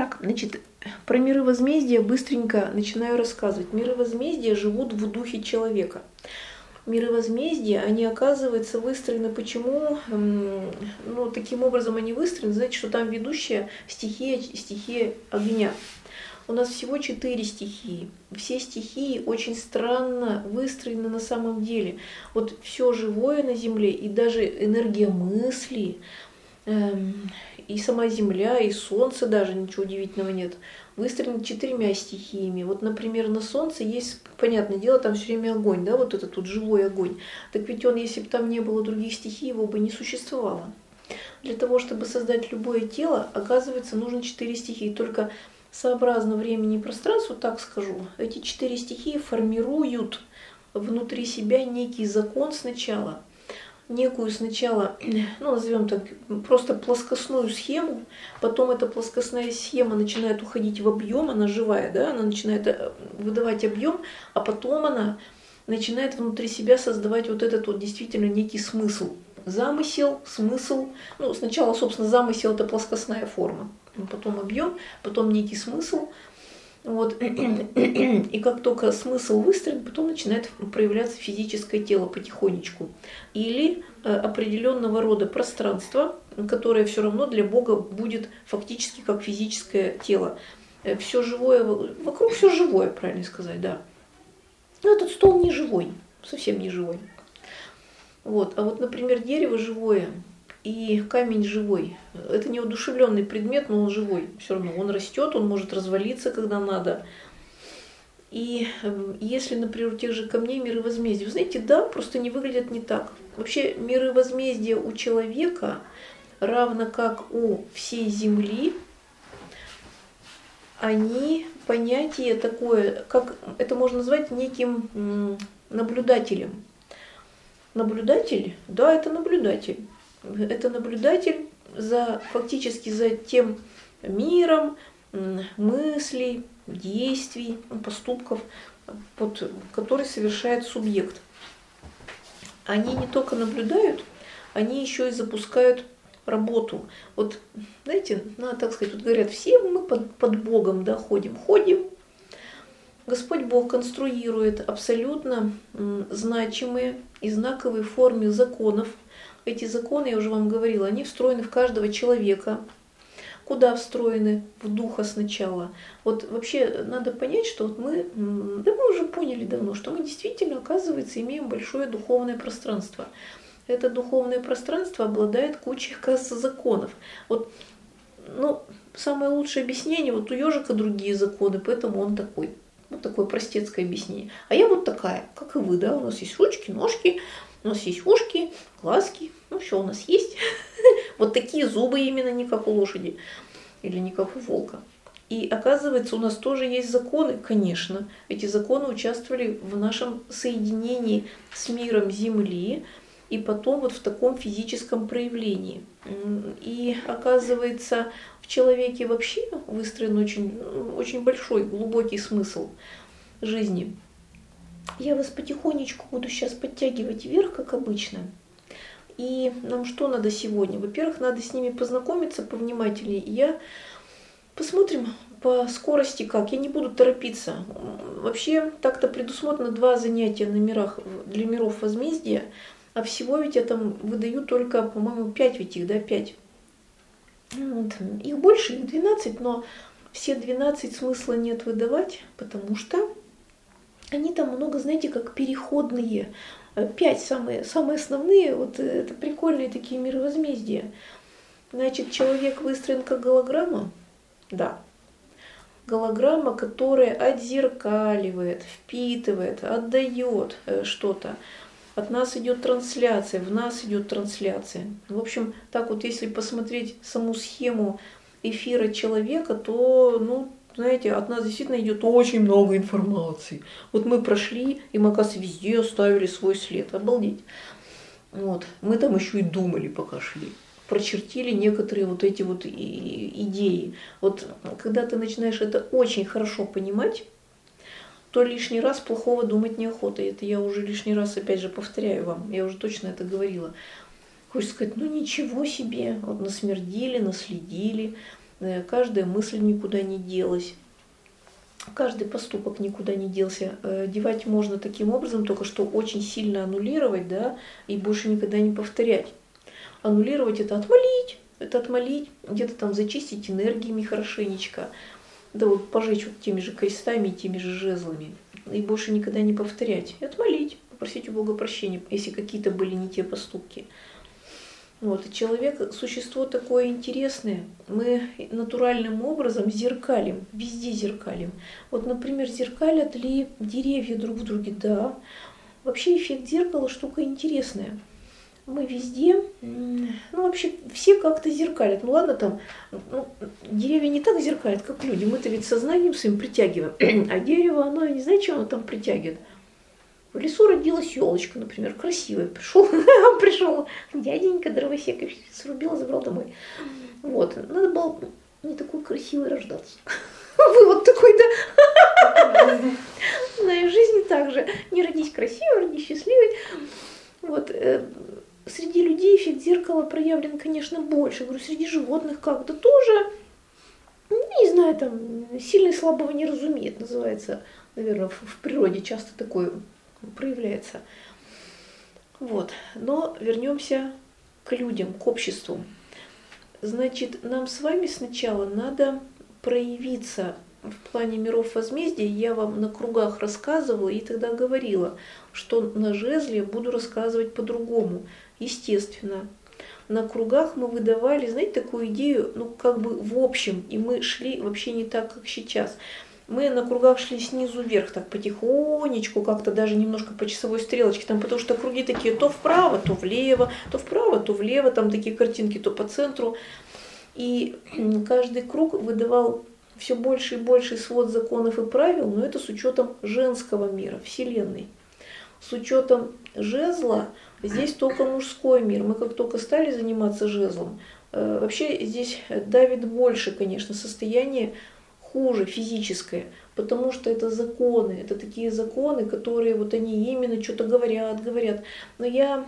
Так, значит, про миры возмездия быстренько начинаю рассказывать. Миры возмездия живут в духе человека. Миры возмездия, они, оказывается, выстроены почему? Ну, таким образом они выстроены, знаете, что там ведущая стихия огня. У нас всего 4 стихии. Все стихии очень странно выстроены на самом деле. Вот все живое на Земле, и даже энергия мысли, и сама Земля, и Солнце даже, ничего удивительного нет, выстроены 4 стихиями. Вот, например, на Солнце есть, понятное дело, там все время огонь, да, вот этот вот живой огонь. Так ведь он, если бы там не было других стихий, его бы не существовало. Для того, чтобы создать любое тело, оказывается, нужно 4 стихии. Только сообразно времени и пространству, так скажу, эти 4 стихии формируют внутри себя некий закон сначала, некую сначала, ну, назовем так, просто плоскостную схему, потом эта плоскостная схема начинает уходить в объем, она живая, да, она начинает выдавать объем, а потом она начинает внутри себя создавать вот этот вот действительно некий смысл. Замысел, смысл, ну, сначала, собственно, замысел – это плоскостная форма, потом объем, потом некий смысл. Вот. И как только смысл выстроен, потом начинает проявляться физическое тело потихонечку. Или определенного рода пространство, которое все равно для Бога будет фактически как физическое тело. Все живое, вокруг все живое, правильно сказать, да. Но этот стол не живой, совсем не живой. Вот. А вот, например, дерево живое и камень живой. Это неодушевленный предмет, но он живой. Все равно он растет, он может развалиться, когда надо. И если, например, у тех же камней миры возмездия, вы знаете, да, просто они выглядят не так. Вообще миры возмездия у человека, равно как у всей Земли, они понятие такое, как это можно назвать неким наблюдателем. Наблюдатель? Да, это наблюдатель. Это наблюдатель фактически за тем миром мыслей, действий, поступков, который совершает субъект. Они не только наблюдают, они еще и запускают работу. Вот, знаете, надо так сказать, вот говорят, все мы под Богом, да, ходим. Господь Бог конструирует абсолютно значимые и знаковые формы законов. Эти законы, я уже вам говорила, они встроены в каждого человека. Куда встроены? В духа сначала. Вот вообще надо понять, что вот мы уже поняли давно, что мы действительно, оказывается, имеем большое духовное пространство. Это духовное пространство обладает кучей, оказывается, законов. Вот, ну, самое лучшее объяснение, вот у ежика другие законы, поэтому он такой. Вот такое простецкое объяснение. А я вот такая, как и вы, да, у нас есть ручки, ножки, у нас есть ушки, глазки, ну все у нас есть. Вот такие зубы именно, не как у лошади или не как у волка. И оказывается, у нас тоже есть законы, конечно. Эти законы участвовали в нашем соединении с миром Земли и потом вот в таком физическом проявлении. И оказывается, в человеке вообще выстроен очень большой, глубокий смысл жизни. Я вас потихонечку буду сейчас подтягивать вверх, как обычно. И нам что надо сегодня? Во-первых, надо с ними познакомиться повнимательнее. Посмотрим по скорости как. Я не буду торопиться. Вообще так-то предусмотрено 2 занятия для миров возмездия. А всего ведь я там выдаю только, по-моему, 5 ведь их, да, 5. Вот. Их больше, их 12, но все 12 смысла нет выдавать, потому что они там много, знаете, как переходные. 5 самые основные, вот это прикольные такие миры возмездия. Значит, человек выстроен как голограмма, да. Голограмма, которая отзеркаливает, впитывает, отдает что-то. От нас идет трансляция, в нас идет трансляция. В общем, так вот, если посмотреть саму схему эфира человека, то, ну, знаете, от нас действительно идет очень много информации. Вот мы прошли, и мы, оказывается, везде оставили свой след. Обалдеть. Вот. Мы там еще и думали, пока шли. Прочертили некоторые вот эти вот идеи. Вот когда ты начинаешь это очень хорошо понимать, то лишний раз плохого думать неохота. Это я уже лишний раз, опять же, повторяю вам. Я уже точно это говорила. Хочется сказать, ну ничего себе. Вот насмердили, наследили. каждая мысль никуда не делась, каждый поступок никуда не делся. Девать можно таким образом, только что очень сильно аннулировать, да, и больше никогда не повторять. Аннулировать — это отмолить, где-то там зачистить энергиями хорошенечко, да вот пожечь вот теми же крестами и теми же жезлами, и больше никогда не повторять. И отмолить, попросить у Бога прощения, если какие-то были не те поступки. Вот. И человек — существо такое интересное. Мы натуральным образом зеркалим, везде зеркалим. Вот, например, зеркалят ли деревья друг в друге? Да. Вообще эффект зеркала штука интересная. Мы везде, вообще все как-то зеркалят. Ну ладно, там, деревья не так зеркалят, как люди. Мы-то ведь сознанием своим притягиваем. А дерево, оно, я не знаю, что оно там притягивает. В лесу родилась елочка, например, красивая. Пришел дяденька дровосек, срубил, забрал домой. Вот. Надо было не такой красивой рождаться. Вывод такой, да? На и в жизни так же. Не родись красивой, родись счастливой. Вот. Среди людей эффект зеркала проявлен, конечно, больше. Говорю, среди животных как-то тоже, не знаю, там, сильный слабого не разумеет, называется, наверное, в природе часто такое проявляется. Вот. Но вернемся к людям, к обществу. Значит, нам с вами сначала надо проявиться в плане миров возмездия. Я вам на кругах рассказывала и тогда говорила, что на жезле я буду рассказывать по-другому. Естественно, на кругах мы выдавали, знаете, такую идею, как бы в общем, и мы шли вообще не так, как сейчас. Мы на кругах шли снизу вверх, так потихонечку, как-то даже немножко по часовой стрелочке, там, потому что круги такие то вправо, то влево, то вправо, то влево, там такие картинки, то по центру. И каждый круг выдавал все больше и больше свод законов и правил, но это с учетом женского мира, Вселенной. С учетом жезла здесь только мужской мир. Мы как только стали заниматься жезлом, вообще здесь давит больше, конечно, состояние хуже, физическое, потому что это законы, это такие законы, которые вот они именно что-то говорят. Но я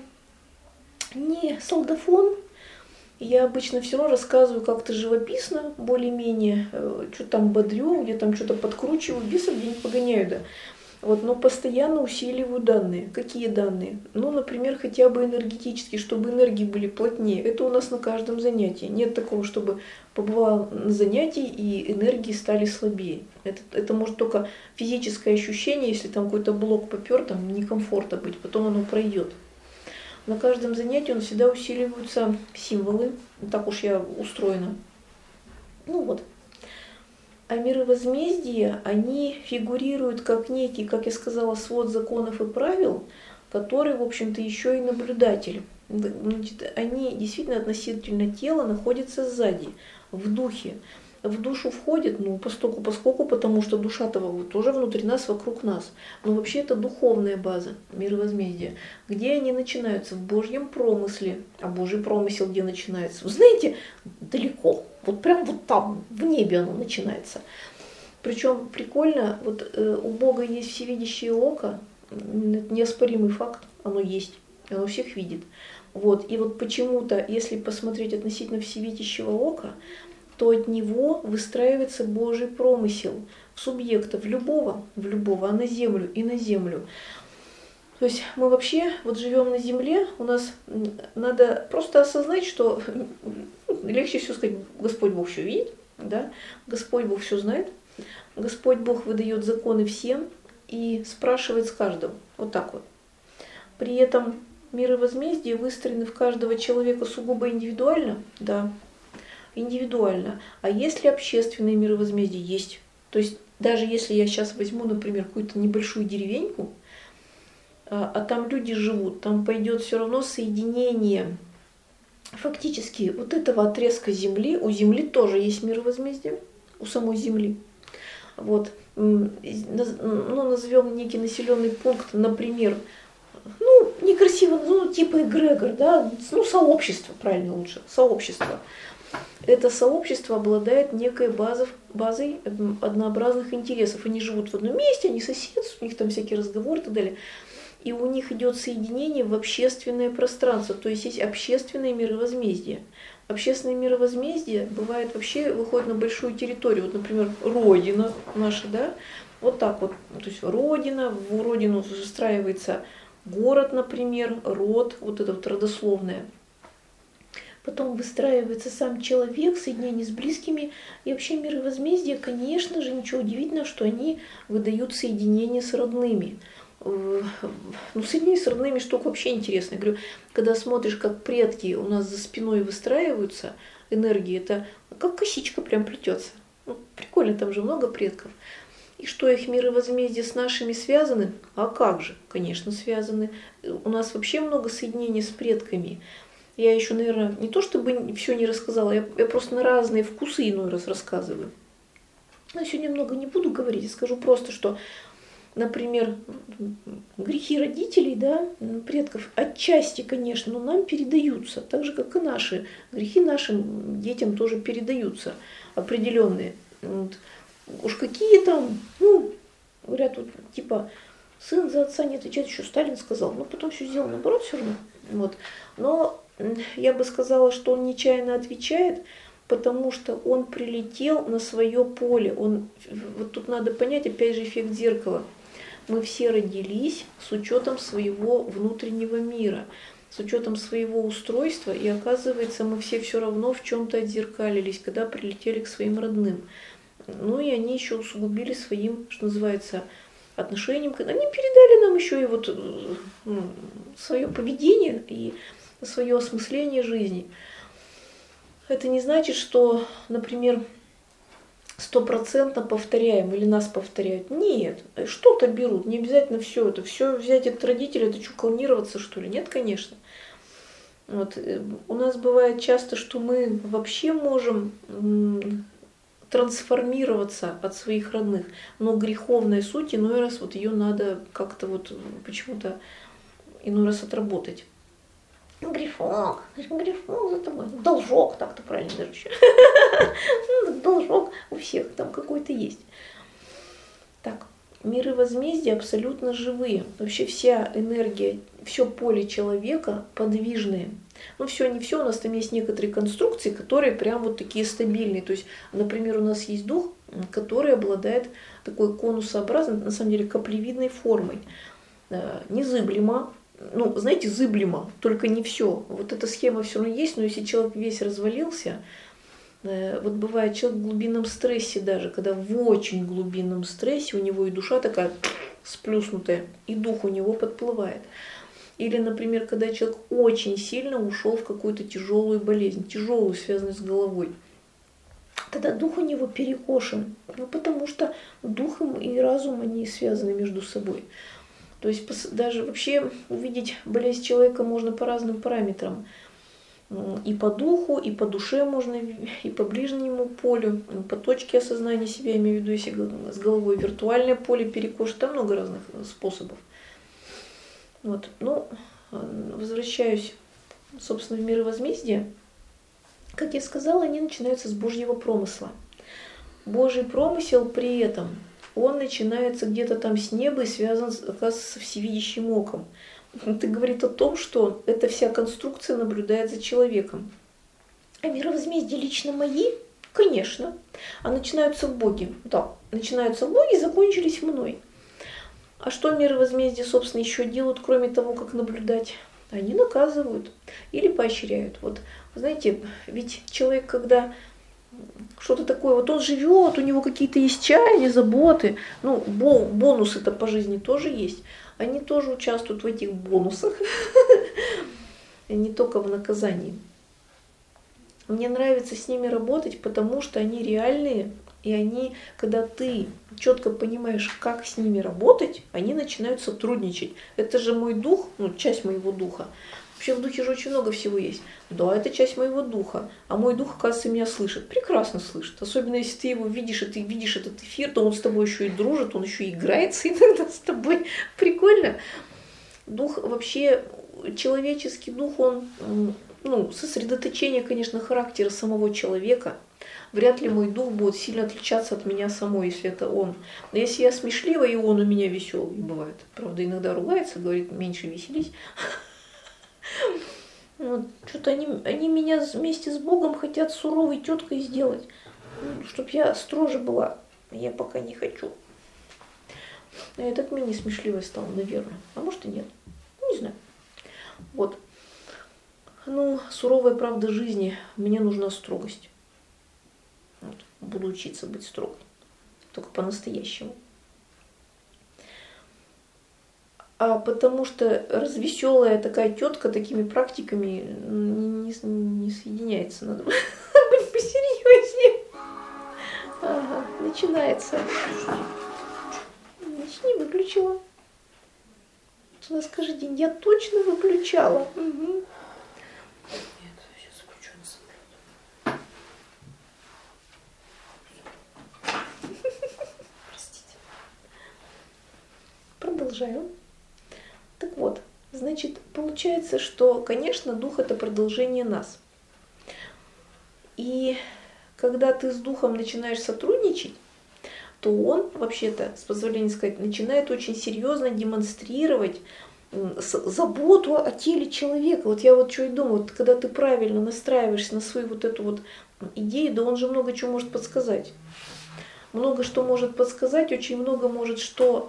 не солдафон, я обычно все равно рассказываю как-то живописно, более-менее, что-то там бодрю, где там что-то подкручиваю, бесов где-нибудь погоняю, да. Вот, но постоянно усиливаю данные. Какие данные? Например, хотя бы энергетические, чтобы энергии были плотнее. Это у нас на каждом занятии. Нет такого, чтобы побывал на занятии и энергии стали слабее. Это может только физическое ощущение, если там какой-то блок попер, там некомфортно быть, потом оно пройдет. На каждом занятии у нас всегда усиливаются символы. Так уж я устроена. Вот. А миры возмездия, они фигурируют как некий, как я сказала, свод законов и правил, который, в общем-то, еще и наблюдатель. Значит, они действительно относительно тела находятся сзади, в духе. В душу входят, поскольку, потому что душа-то тоже внутри нас, вокруг нас. Но вообще это духовная база, миры возмездия. Где они начинаются? В Божьем промысле. А Божий промысел где начинается? Вы знаете, далеко. Вот прям вот там, в небе оно начинается. Причем прикольно, у Бога есть всевидящее око, это неоспоримый факт, оно есть, оно всех видит. И вот почему-то, если посмотреть относительно всевидящего ока, то от него выстраивается Божий промысел в субъекта, в любого, а на землю и на землю. То есть мы вообще живем на земле, у нас надо просто осознать, что легче всего сказать, Господь Бог все видит, да? Господь Бог все знает, Господь Бог выдает законы всем и спрашивает с каждого. Вот так вот. При этом миры возмездия выстроены в каждого человека сугубо индивидуально, да, индивидуально. А есть ли общественные миры возмездия? Есть. То есть даже если я сейчас возьму, например, какую-то небольшую деревеньку, а там люди живут, там пойдет все равно соединение фактически вот этого отрезка земли. У земли тоже есть мир возмездия, у самой земли. Назовем некий населенный пункт, например, некрасиво, типа эгрегор, да, сообщество, правильно лучше, сообщество. Это сообщество обладает некой базой однообразных интересов. Они живут в одном месте, они соседствуют, у них там всякие разговоры и так далее. И у них идет соединение в общественное пространство, то есть общественные миры возмездия. общественное мировозмездие бывает вообще выходит на большую территорию. Вот, например, Родина наша, да, вот так вот. То есть Родина, в Родину выстраивается город, например, род, вот это вот родословное. Потом выстраивается сам человек, соединение с близкими. И вообще мировозмездие, конечно же, ничего удивительного, что они выдают соединение с родными. Ну, соединение с родными штука вообще интересная. Я говорю, когда смотришь, как предки у нас за спиной выстраиваются, энергии, это как косичка прям плетется. Ну, прикольно, там же много предков. И что их мировозмездие с нашими связаны? А как же? Конечно, связаны. У нас вообще много соединений с предками. Я еще, наверное, не то чтобы все не рассказала, я просто на разные вкусы иной раз рассказываю. Но сегодня много не буду говорить, я скажу просто, что, например, грехи родителей, да, предков, отчасти, конечно, но нам передаются, так же, как и наши. Грехи нашим детям тоже передаются определенные. Вот. Уж какие там, ну, говорят, вот, типа, сын за отца не отвечает, еще Сталин сказал, но потом все сделал наоборот все равно. Вот. Но я бы сказала, что он нечаянно отвечает, потому что он прилетел на свое поле. Вот тут надо понять, опять же, эффект зеркала. Мы все родились с учетом своего внутреннего мира, с учетом своего устройства, и оказывается, мы все равно в чем-то отзеркалились, когда прилетели к своим родным. Ну и они еще усугубили своим, что называется, отношением. Они передали нам еще и вот свое поведение и свое осмысление жизни. Это не значит, что, например, 100% повторяем или нас повторяют. Нет, что-то берут, не обязательно все это. Все взять от родителей, это что, клонироваться, что ли? Нет, конечно. Вот. У нас бывает часто, что мы вообще можем трансформироваться от своих родных, но греховная суть, иной раз вот ее надо как-то вот почему-то иной раз отработать. Грехок за тобой. Должок, так-то правильно даже. Должок у всех там какой-то есть. Так, миры возмездия абсолютно живые. Вообще вся энергия, все поле человека подвижное. Ну, все, не все, у нас там есть некоторые конструкции, которые прям вот такие стабильные. То есть, например, у нас есть дух, который обладает такой конусообразной, на самом деле, каплевидной формой. Незыблемо. Ну, знаете, зыблемо, только не все. Вот эта схема все равно есть, но если человек весь развалился, вот бывает человек в глубинном стрессе даже, когда в очень глубинном стрессе у него и душа такая сплюснутая, и дух у него подплывает. Или, например, когда человек очень сильно ушел в какую-то тяжелую болезнь, тяжелую, связанную с головой, тогда дух у него перекошен, ну, потому что дух и разум, они связаны между собой. То есть даже вообще увидеть болезнь человека можно по разным параметрам. И по духу, и по душе можно, и по ближнему полю, по точке осознания себя, я имею в виду, если с головой виртуальное поле перекошено, там много разных способов. Вот. Ну, возвращаюсь, собственно, в миры возмездия. Как я сказала, они начинаются с Божьего промысла. Божий промысел при этом, он начинается где-то там с неба и связан, оказывается, со всевидящим оком. Это говорит о том, что эта вся конструкция наблюдает за человеком. А мировозмездия лично мои? Конечно. А начинаются в Боге. Да, начинаются в Боге и закончились мной. А что мировозмездия, собственно, еще делают, кроме того, как наблюдать? Они наказывают или поощряют. Вот, знаете, ведь человек, когда что-то такое, вот он живет, у него какие-то есть чаяния, заботы, ну, бонусы-то по жизни тоже есть. Они тоже участвуют в этих бонусах, не только в наказании. Мне нравится с ними работать, потому что они реальные, и они, когда ты четко понимаешь, как с ними работать, они начинают сотрудничать. Это же мой дух, ну, часть моего духа. Вообще в духе же очень много всего есть. Да, это часть моего духа. А мой дух, оказывается, меня слышит. Прекрасно слышит. Особенно, если ты его видишь, и ты видишь этот эфир, то он с тобой еще и дружит, он еще и играется иногда с тобой. Прикольно. Дух вообще, человеческий дух, он, ну, сосредоточение, конечно, характера самого человека. Вряд ли мой дух будет сильно отличаться от меня самой, если это он. Но если я смешливая, и он у меня веселый бывает. Правда, иногда ругается, говорит, меньше веселись. Вот, что-то они меня вместе с Богом хотят суровой теткой сделать, чтобы я строже была. Я пока не хочу. А я так менее смешливой стала, наверное. А может и нет. Не знаю. Вот. Ну, суровая правда жизни. Мне нужна строгость. Вот. Буду учиться быть строгой. Только по-настоящему. А потому что развеселая такая тетка такими практиками не соединяется. Надо быть посерьезнее. Ага, начинается. Начни, выключила. У нас каждый день я точно выключала. Угу. Нет, сейчас включу на самолет. Простите. Продолжаю. Так вот, значит, получается, что, конечно, дух – это продолжение нас. И когда ты с духом начинаешь сотрудничать, то он, вообще-то, с позволения сказать, начинает очень серьезно демонстрировать заботу о теле человека. Вот я вот что и думаю, вот когда ты правильно настраиваешься на свою вот эту вот идею, да он же много чего может подсказать. Много что может подсказать, очень много может что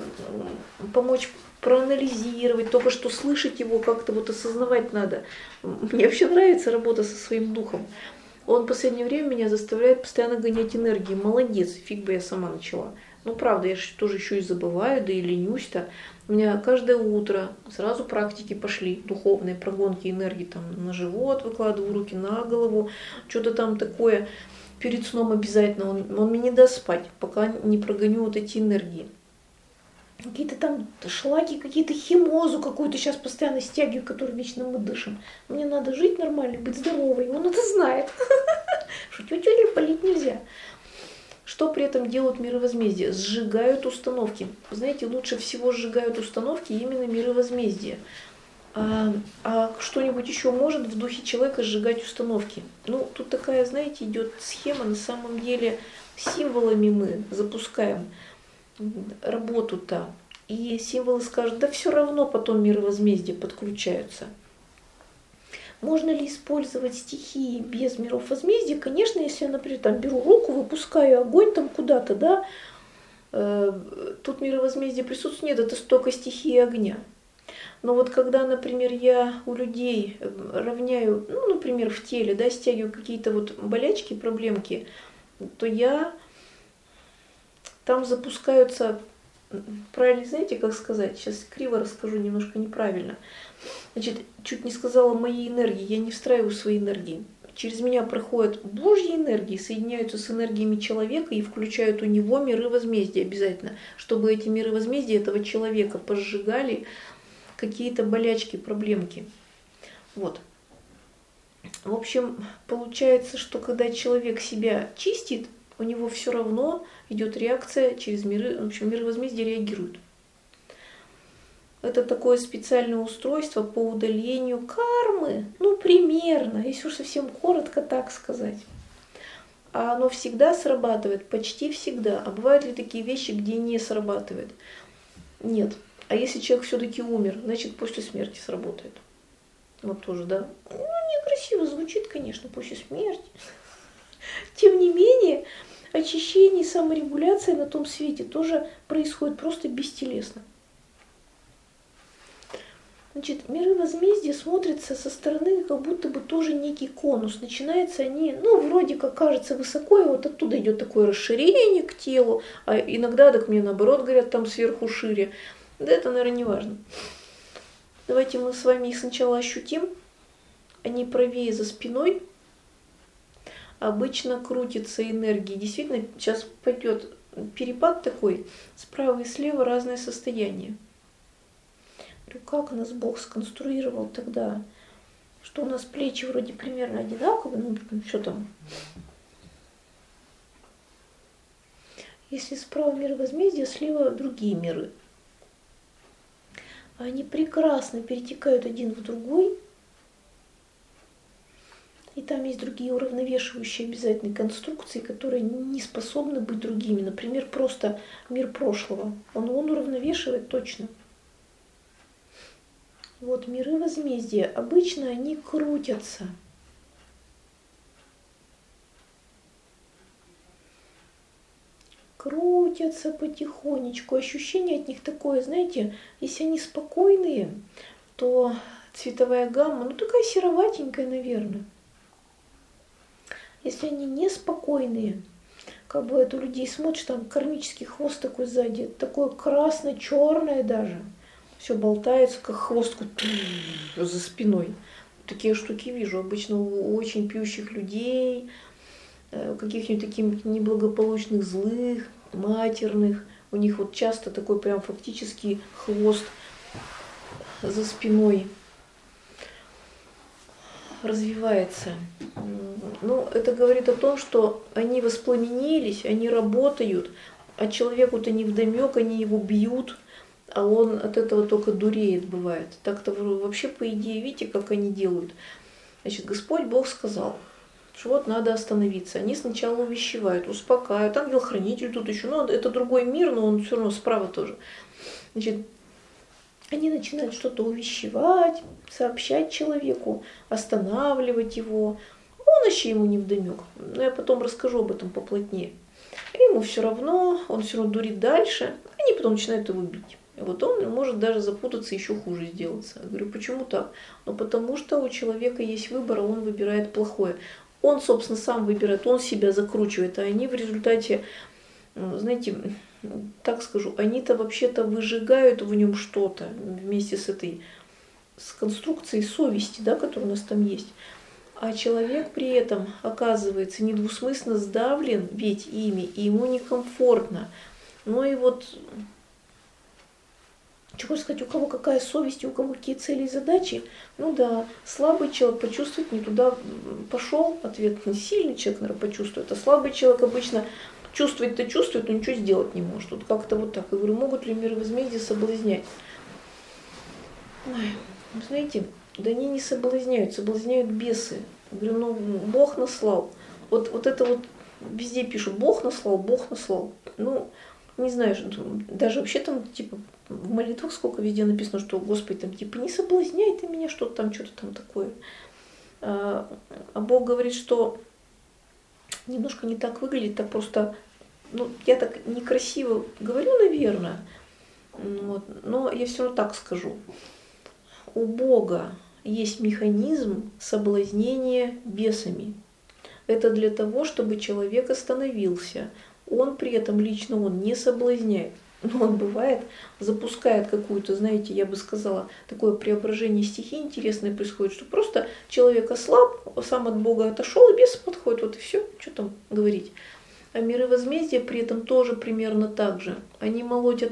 помочь проанализировать, только что слышать его, как-то вот осознавать надо. Мне вообще нравится работа со своим духом. Он в последнее время меня заставляет постоянно гонять энергии. Молодец, фиг бы я сама начала. Ну, правда, я же тоже еще и забываю, да и ленюсь-то. У меня каждое утро сразу практики пошли, духовные, прогонки энергии. Там на живот выкладываю руки, на голову, что-то там такое. Перед сном обязательно. Он мне не даст спать, пока не прогоню вот эти энергии. Какие-то там шлаки, какие-то химозу какую-то сейчас постоянно стягиваю, которую вечно мы дышим. Мне надо жить нормально, быть здоровой. Он это знает. Что тетю болеть нельзя. Что при этом делают миры возмездия? Сжигают установки. Вы знаете, лучше всего сжигают установки именно миры возмездия. А что-нибудь еще может в духе человека сжигать установки? Ну, тут такая, знаете, идет схема. На самом деле символами мы запускаем работу-то. И символы скажут, да все равно потом миры возмездия подключаются. Можно ли использовать стихии без миров возмездия? Конечно, если я, например, там беру руку, выпускаю огонь там куда-то, да, тут миры возмездия присутствует, нет, это только стихии огня. Но вот когда, например, я у людей равняю, ну, например, в теле, да, стягиваю какие-то вот болячки, проблемки, то я там запускаются, правильно, знаете, как сказать, сейчас криво расскажу, немножко неправильно. Значит, чуть не сказала моей энергии, я не встраиваю свои энергии. Через меня проходят Божьи энергии, соединяются с энергиями человека и включают у него миры возмездия обязательно, чтобы эти миры возмездия этого человека пожигали какие-то болячки, проблемки. Вот. В общем, получается, что когда человек себя чистит, у него все равно идет реакция через миры, в общем, миры возмездия реагируют. Это такое специальное устройство по удалению кармы, ну, примерно, если уж совсем коротко так сказать. А оно всегда срабатывает, почти всегда. А бывают ли такие вещи, где не срабатывает? Нет. А если человек все-таки умер, значит, после смерти сработает. Вот тоже, да. Ну, некрасиво звучит, конечно, после смерти. Тем не менее, очищение и саморегуляция на том свете тоже происходит просто бестелесно. Значит, миры возмездия смотрятся со стороны, как будто бы тоже некий конус. Начинаются они, ну, вроде как кажется высоко, и вот оттуда идет такое расширение к телу, а иногда так мне наоборот говорят, там сверху шире. Да это, наверное, не важно. Давайте мы с вами их сначала ощутим. Они правее за спиной. Обычно крутятся энергии. Действительно, сейчас пойдет перепад такой. Справа и слева разное состояние. Говорю, как нас Бог сконструировал тогда, что у нас плечи вроде примерно одинаковые, ну что там. Если справа мир возмездия, слева другие миры. Они прекрасно перетекают один в другой. И там есть другие уравновешивающие обязательные конструкции, которые не способны быть другими. Например, просто мир прошлого. Он уравновешивает точно. Вот миры возмездия, обычно они крутятся. Крутятся потихонечку. Ощущение от них такое, знаете, если они спокойные, то цветовая гамма, ну такая сероватенькая, наверное. Если они неспокойные, как бы это у людей смотришь, там кармический хвост такой сзади, такое красно-черное даже. Все болтается, как хвост за спиной. Такие штуки вижу обычно у очень пьющих людей, каких-нибудь таких неблагополучных, злых, матерных. У них вот часто такой прям фактически хвост за спиной развивается. Ну, это говорит о том, что они воспламенились, они работают, а человеку-то невдомек, они его бьют, а он от этого только дуреет, бывает. Так-то вообще, по идее, видите, как они делают. Значит, Господь Бог сказал, что вот надо остановиться. Они сначала увещевают, успокаивают. Ангел-хранитель тут еще, ну, это другой мир, но он все равно справа тоже. Значит, они начинают что-то увещевать, сообщать человеку, останавливать его. Он вообще ему невдомек. Но я потом расскажу об этом поплотнее. Ему все равно, он все равно дурит дальше. Они потом начинают его бить. И вот он может даже запутаться, еще хуже сделаться. Я говорю, почему так? Ну, потому что у человека есть выбор, а он выбирает плохое. Он, собственно, сам выбирает, он себя закручивает, а они в результате, знаете, так скажу, они-то вообще-то выжигают в нем что-то вместе с конструкцией совести, да, которая у нас там есть. А человек при этом оказывается недвусмысленно сдавлен ведь ими, и ему некомфортно. Ну и вот, что хочу сказать, у кого какая совесть, у кого какие цели и задачи, ну да, слабый человек почувствует, не туда пошел, ответный, сильный человек, наверное, почувствует, а слабый человек обычно чувствует-то чувствует, но ничего сделать не может. Вот как-то вот так. Я говорю, могут ли миры возмездия соблазнять? Ой, знаете, да они не соблазняют, соблазняют бесы. Я говорю, ну Бог наслал. Вот это вот везде пишут, Бог наслал, Бог наслал. Ну, не знаю, даже вообще там, типа, в молитвах сколько везде написано, что Господи, там, типа, не соблазняй ты меня, что-то там такое. А Бог говорит, что немножко не так выглядит, так просто, ну, я так некрасиво говорю, наверное, вот, но я все равно так скажу. У Бога есть механизм соблазнения бесами. Это для того, чтобы человек остановился. Он при этом лично он не соблазняет. Но он бывает, запускает какую-то, знаете, я бы сказала, такое преображение стихий интересное происходит, что просто человек ослаб, сам от Бога отошел, и бесы подходят, вот и все, что там говорить. А миры возмездия при этом тоже примерно так же. Они молотят.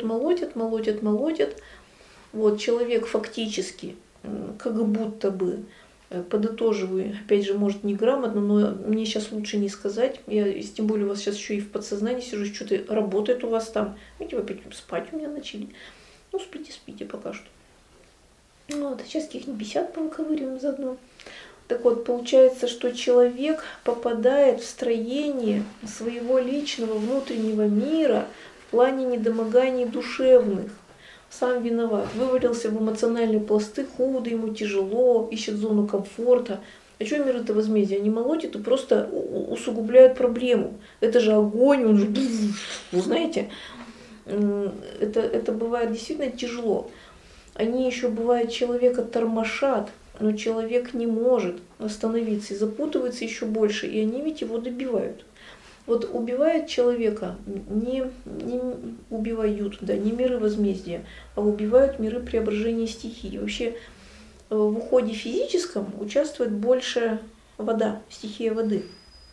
Вот человек фактически, как будто бы, подытоживаю, опять же, может, неграмотно, но мне сейчас лучше не сказать. Я, тем более, у вас сейчас еще и в подсознании сижу, что-то работает у вас там. Видите, вы опять спать у меня начали. Ну, спите пока что. Ну, вот, сейчас каких-нибудь 50 повыковыриваем заодно. Так вот, получается, что человек попадает в строение своего личного внутреннего мира в плане недомоганий душевных. Сам виноват, вывалился в эмоциональные пласты, худо, ему тяжело, ищет зону комфорта. А что мир-то возмездия? Они молотят и просто усугубляют проблему. Это же огонь, он же, вы знаете, это бывает действительно тяжело. Они еще, бывает, человека тормошат, но человек не может остановиться и запутывается еще больше, и они ведь его добивают. Вот убивает человека, не убивают, да, не миры возмездия, а убивают миры преображения стихий. Вообще в уходе физическом участвует больше вода, стихия воды.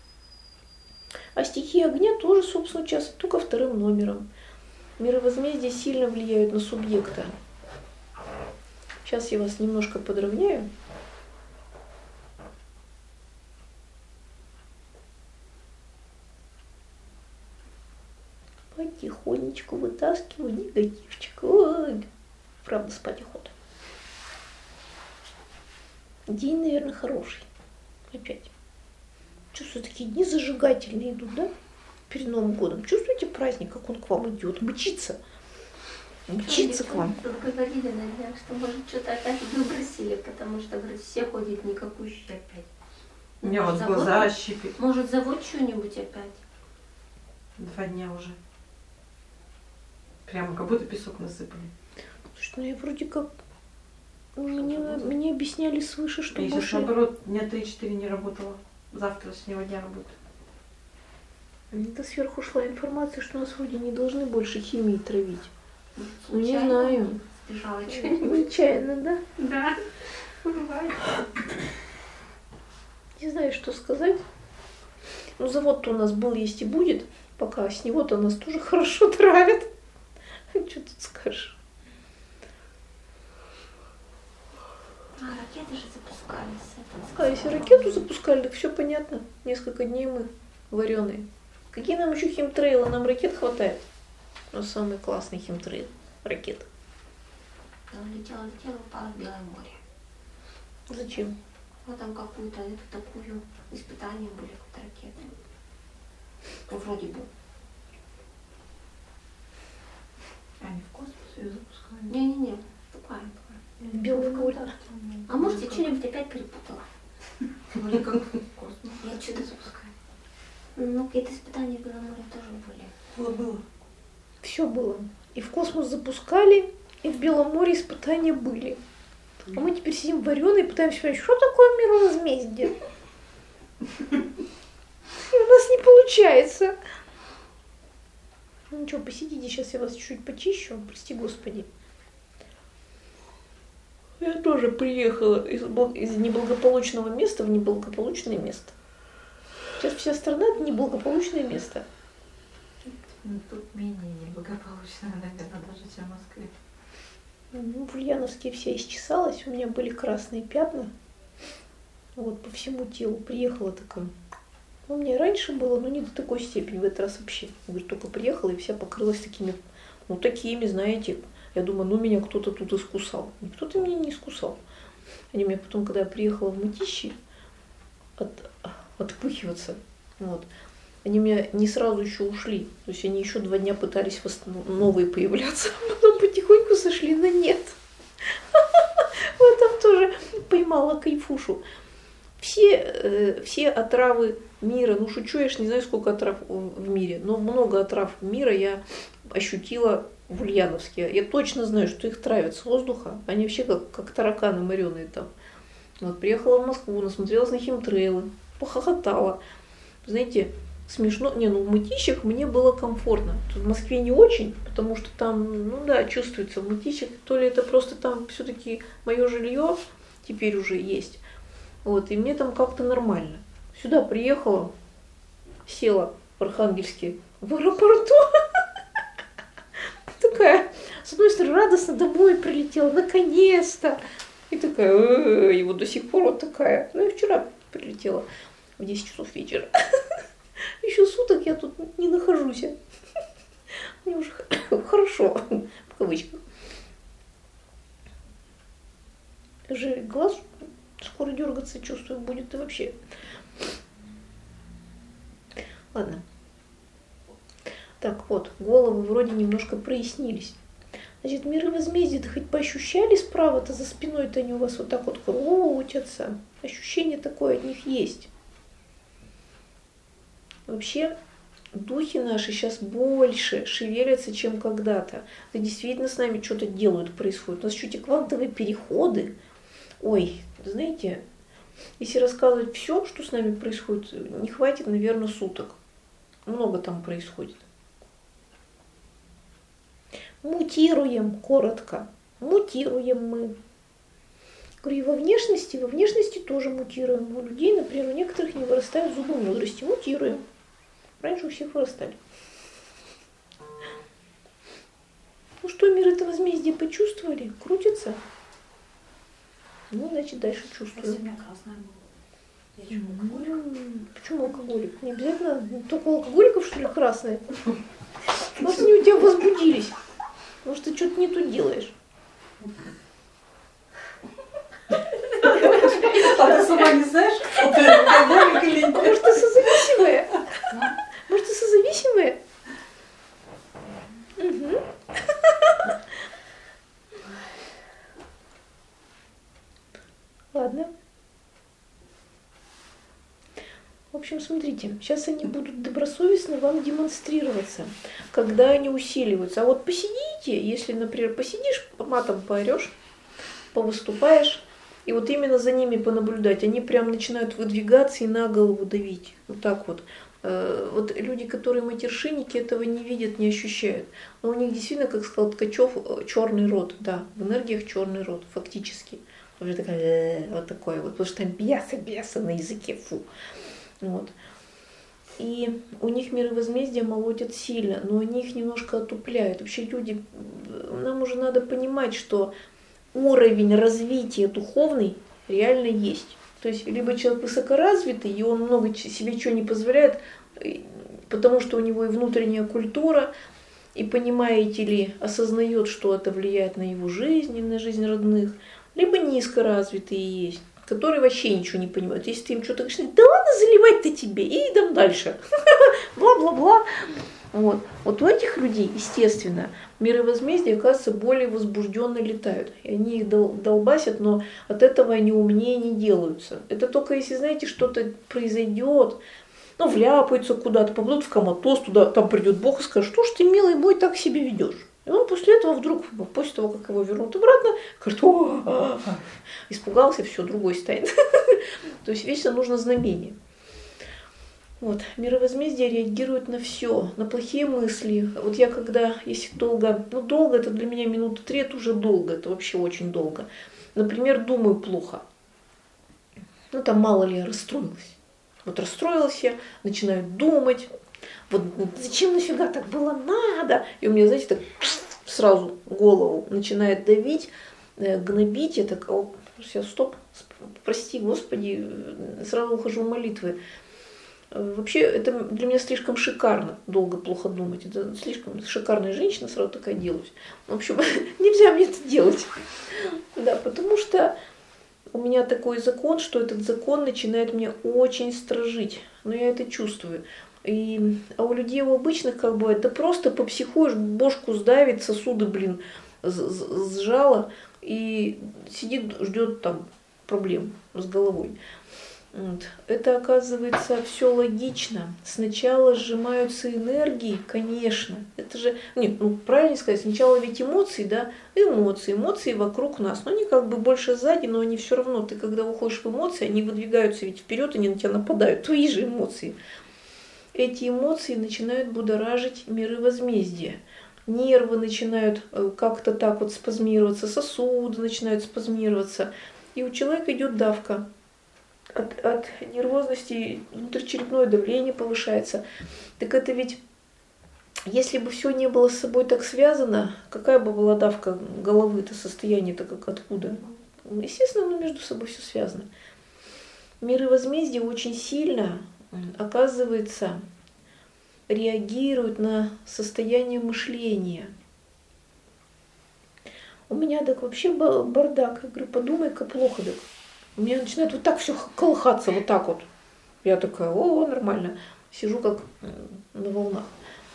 А стихия огня тоже, собственно, участвует, только вторым номером. Миры возмездия сильно влияют на субъекта. Сейчас я вас немножко подровняю. Потихонечку вытаскиваю негативчик. Ой, правда, спать охота. День, наверное, хороший. Опять. Чувствую, такие дни зажигательные идут, да? Перед Новым годом. Чувствуете праздник, как он к вам идет, мчится. Мчится к вам. Тут говорили на днях, что может что-то опять выбросили, потому что, говорит, все ходят никакущие опять. У меня вот Завод? глаза щипит. Может завод что-нибудь опять? 2 дня уже. Прямо как будто песок насыпали. Слушай, ну я вроде как... Мне объясняли свыше, что Я сейчас больше... наоборот дня 3-4 не работала. Завтрашнего дня работаю. Это сверху шла информация, что нас вроде не должны больше химии травить. Ну, не Случайно знаю. Сбежала что-нибудь. Нечаянно, да? Да. Бывает. Не знаю, что сказать. Ну, завод-то у нас был, есть и будет. Пока с него-то нас тоже хорошо травят. Что тут скажешь? А, ракеты же запускались. А если ракету запускали, так все понятно. Несколько дней мы вареные. Какие нам еще химтрейлы? Нам ракет хватает. Но самый классный химтрейл. Ракета. Летела, упала в Белое море. Зачем? Вот там какую-то эту такую испытания были, какие-то ракеты. Ну, вроде бы. Они в космос ее запускали. Не-не-не, такая. В Белом море. А может, я что-нибудь опять перепутала? Вроде как в космос. Я что-то запускаю. Ну, какие-то испытания в Белом море тоже были. Было. Все было. И в космос запускали, и в Белом море испытания были. А мы теперь сидим вареные и пытаемся понять, что такое мировозмездие. И у нас не получается. Ну ничего, посидите, сейчас я вас чуть-чуть почищу, прости господи. Я тоже приехала из неблагополучного места в неблагополучное место. Сейчас вся страна — это неблагополучное место. Ну, тут менее неблагополучно, наверное, даже, чем в Москве. Ну, в Ульяновске вся исчесалась, у меня были красные пятна. Вот, по всему телу. Приехала такая. У меня раньше было, но не до такой степени, в этот раз вообще. Я говорю, только приехала и вся покрылась такими, ну, такими, знаете. Я думаю, ну, меня кто-то тут искусал. Никто-то меня не искусал. Они меня потом, когда я приехала в Мытищи, отпыхиваться, вот, они меня не сразу еще ушли. То есть они еще 2 дня пытались новые появляться, а потом потихоньку сошли на нет. Вот там тоже поймала кайфушу. Все отравы мира, ну шучу, я ж не знаю, сколько отрав в мире, но много отрав мира я ощутила в Ульяновске. Я точно знаю, что их травят с воздуха. Они вообще как тараканы мореные там. Вот, приехала в Москву, насмотрелась на химтрейлы, похохотала. Знаете, смешно. Не, ну в Мытищах мне было комфортно. Тут в Москве не очень, потому что там, ну да, чувствуется в Мытищах. То ли это просто там все-таки мое жилье теперь уже есть. Вот, и мне там как-то нормально. Сюда приехала, села в Архангельске в аэропорту. Такая, с одной стороны, радостно домой прилетела, наконец-то. И такая, и вот до сих пор вот такая. Ну и вчера прилетела в 10 часов вечера. Еще суток я тут не нахожусь. Мне уже хорошо, в кавычках. Даже глаз скоро дергаться, чувствую, будет и вообще. Ладно. Так вот, головы вроде немножко прояснились. Значит, мировозмездие-то хоть поощущали справа-то, за спиной-то они у вас вот так вот крутятся. Ощущение такое от них есть. Вообще, духи наши сейчас больше шевелятся, чем когда-то. Это действительно с нами что-то делают, происходит. У нас еще эти квантовые переходы. Ой, знаете, если рассказывать все, что с нами происходит, не хватит, наверное, суток. Много там происходит. Мутируем, коротко. Мутируем мы. Говорю, и во внешности тоже мутируем. У людей, например, у некоторых не вырастают зубы мудрости. Мутируем. Раньше у всех вырастали. Ну что, мир это возмездие почувствовали? Крутится? Ну, значит, дальше чувствую. Сегодня красная была. Я чего, алкоголик? Почему алкоголик? Не обязательно только у алкоголиков, что ли, красные? Может, они у тебя возбудились? Может, ты что-то не то делаешь? А ты сама не знаешь, вот ты алкоголик или нет? Может, ты созависимая? Может, ты созависимая? Угу. общем, смотрите, сейчас они будут добросовестно вам демонстрироваться, когда они усиливаются. А вот посидите, если, например, посидишь, матом поорешь, повыступаешь, и вот именно за ними понаблюдать, они прям начинают выдвигаться и на голову давить. Вот так вот. Вот люди, которые матершинники, этого не видят, не ощущают. Но у них действительно, как сказал Ткачев, черный рот. Да, в энергиях черный рот, фактически. Уже такая, вот такое вот, потому что там бесы на языке, фу. Вот. И у них мировозмездие молотят сильно, но они их немножко отупляют. Вообще люди, нам уже надо понимать, что уровень развития духовный реально есть. То есть либо человек высокоразвитый, и он много себе чего не позволяет, потому что у него и внутренняя культура, и, понимаете ли, осознает, что это влияет на его жизнь и на жизнь родных, либо низкоразвитые есть, которые вообще ничего не понимают. Если ты им что-то говоришь, да ладно заливать-то тебе, и идем дальше. Бла-бла-бла. Вот у этих людей, естественно, мировозмездие, оказывается, более возбужденно летают. И они их долбасят, но от этого они умнее не делаются. Это только если, знаете, что-то произойдет, ну, вляпаются куда-то, попадут в коматоз, туда, там придет Бог и скажет, что ж ты, милый мой, так себя ведешь. И он после этого вдруг, после того, как его вернут обратно, говорит, испугался, все, другой станет. То есть вечно нужно знамение. Вот, мировозмездие реагирует на все, на плохие мысли. Вот я когда, если долго, долго, это для меня минуты 3, это уже долго, это вообще очень долго. Например, думаю плохо. Там мало ли я расстроилась. Вот расстроилась я, начинаю думать, вот зачем нафига так было надо? И у меня, знаете, так сразу голову начинает давить, гнобить. Я так, все, стоп, прости, Господи, сразу ухожу в молитвы. Вообще, это для меня слишком шикарно, долго плохо думать. Это слишком шикарная женщина, сразу такая делаюсь. В общем, нельзя мне это делать. Да, потому что у меня такой закон, что этот закон начинает меня очень сторожить. Но я это чувствую. А у людей, у обычных, как бывает, да просто попсихуешь, бошку сдавит, сосуды, сжало, и сидит, ждет там проблем с головой. Вот. Это оказывается все логично. Сначала сжимаются энергии, конечно. Это же, правильно сказать, сначала ведь эмоции, да, эмоции вокруг нас. Но они как бы больше сзади, но они все равно, ты когда уходишь в эмоции, они выдвигаются ведь вперед, они на тебя нападают, твои же эмоции. Эти эмоции начинают будоражить мировозмездие. Нервы начинают как-то так вот спазмироваться, сосуды начинают спазмироваться, и у человека идет давка. От нервозности внутричерепное давление повышается. Так это ведь, если бы все не было с собой так связано, какая бы была давка головы-то, состояние-то как откуда? Естественно, между собой все связано. Мировозмездие очень сильно, оказывается, реагирует на состояние мышления. У меня так вообще бардак. Я говорю, подумай-ка, плохо так. У меня начинает вот так все колыхаться, вот так вот. Я такая, нормально. Сижу как на волнах.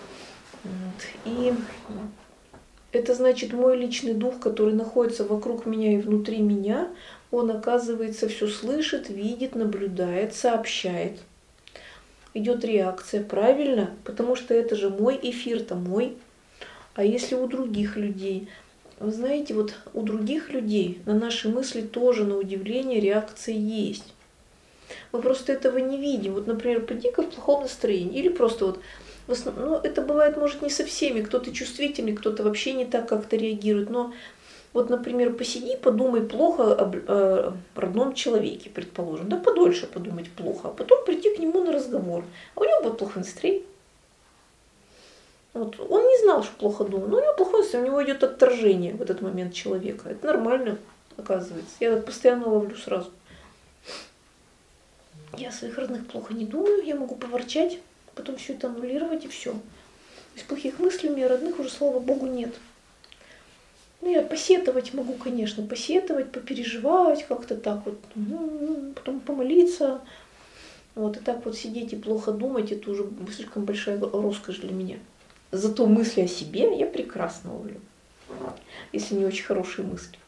И это значит, мой личный дух, который находится вокруг меня и внутри меня, он, оказывается, все слышит, видит, наблюдает, сообщает. Идет реакция, правильно? Потому что это же мой эфир-то мой. А если у других людей... Вы знаете, вот у других людей на наши мысли тоже, на удивление, реакция есть. Мы просто этого не видим. Вот, например, приди-ка в плохом настроении. Или просто вот, это бывает, может, не со всеми. Кто-то чувствительный, кто-то вообще не так как-то реагирует. Но вот, например, посиди, подумай плохо о родном человеке, предположим. Да подольше подумать плохо, а потом прийти к нему на разговор. А у него будет плохое настроение. Вот. Он не знал, что плохо думал, но у него плохое настроение, у него идет отторжение в этот момент человека. Это нормально, оказывается. Я так постоянно ловлю сразу. Я о своих родных плохо не думаю, я могу поворчать, потом все это аннулировать и все. То есть плохих мыслей у меня родных уже, слава богу, нет. Я посетовать могу, конечно, попереживать как-то так вот, потом помолиться. Вот, и так вот сидеть и плохо думать, это уже слишком большая роскошь для меня. Зато мысли о себе я прекрасно ловлю, если не очень хорошие мысли.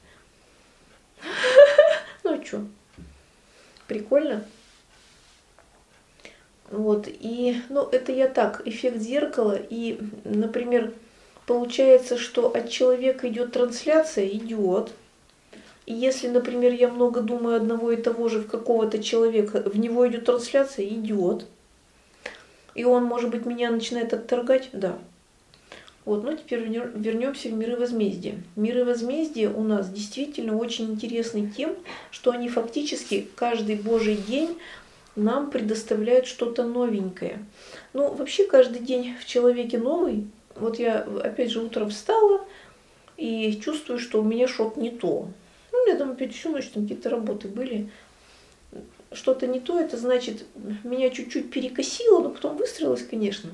Ну а что? Прикольно? Вот, и, ну, это я так, эффект зеркала, и, например, получается, что от человека идет трансляция, идет. И если, например, я много думаю одного и того же в какого-то человека, в него идет трансляция, идет. И он, может быть, меня начинает отторгать, да. Вот, ну теперь вернемся в миры возмездия. Миры возмездия у нас действительно очень интересны тем, что они фактически каждый Божий день нам предоставляют что-то новенькое. Ну, вообще каждый день в человеке новый. Вот я, опять же, утром встала и чувствую, что у меня что-то не то. Ну, у меня там опять всю ночь там какие-то работы были. Что-то не то, это значит, меня чуть-чуть перекосило, но потом выстроилось, конечно.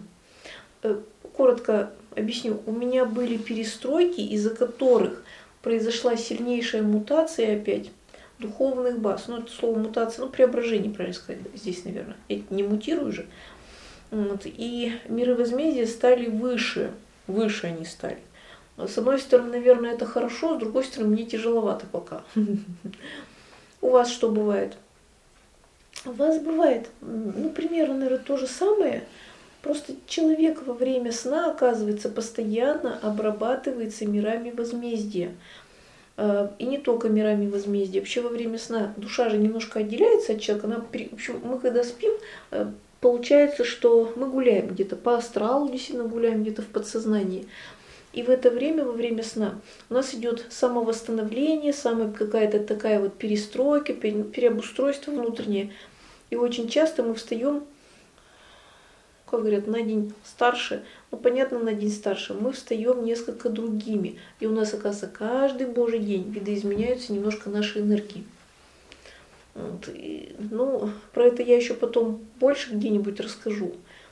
Коротко объясню. У меня были перестройки, из-за которых произошла сильнейшая мутация опять духовных баз. Ну, это слово мутация, ну, преображение, правильно сказать, здесь, наверное. Я не мутирую же. Вот. И миры возмездия стали выше. Выше они стали. С одной стороны, наверное, это хорошо, с другой стороны, мне тяжеловато пока. У вас что бывает? У вас бывает, ну, примерно, наверное, то же самое. Просто человек во время сна, оказывается, постоянно обрабатывается мирами возмездия. И не только мирами возмездия. Вообще во время сна душа же немножко отделяется от человека. В общем, мы когда спим, получается, что мы гуляем где-то по астралу, действительно гуляем где-то в подсознании. И в это время, во время сна, у нас идет самовосстановление, какая-то такая вот перестройка, переобустройство внутреннее. И очень часто мы встаем, как говорят, на день старше, ну понятно, на день старше, мы встаем несколько другими. И у нас, оказывается, каждый Божий день видоизменяются немножко наши энергии. Вот. И, ну, про это я еще потом больше где-нибудь расскажу.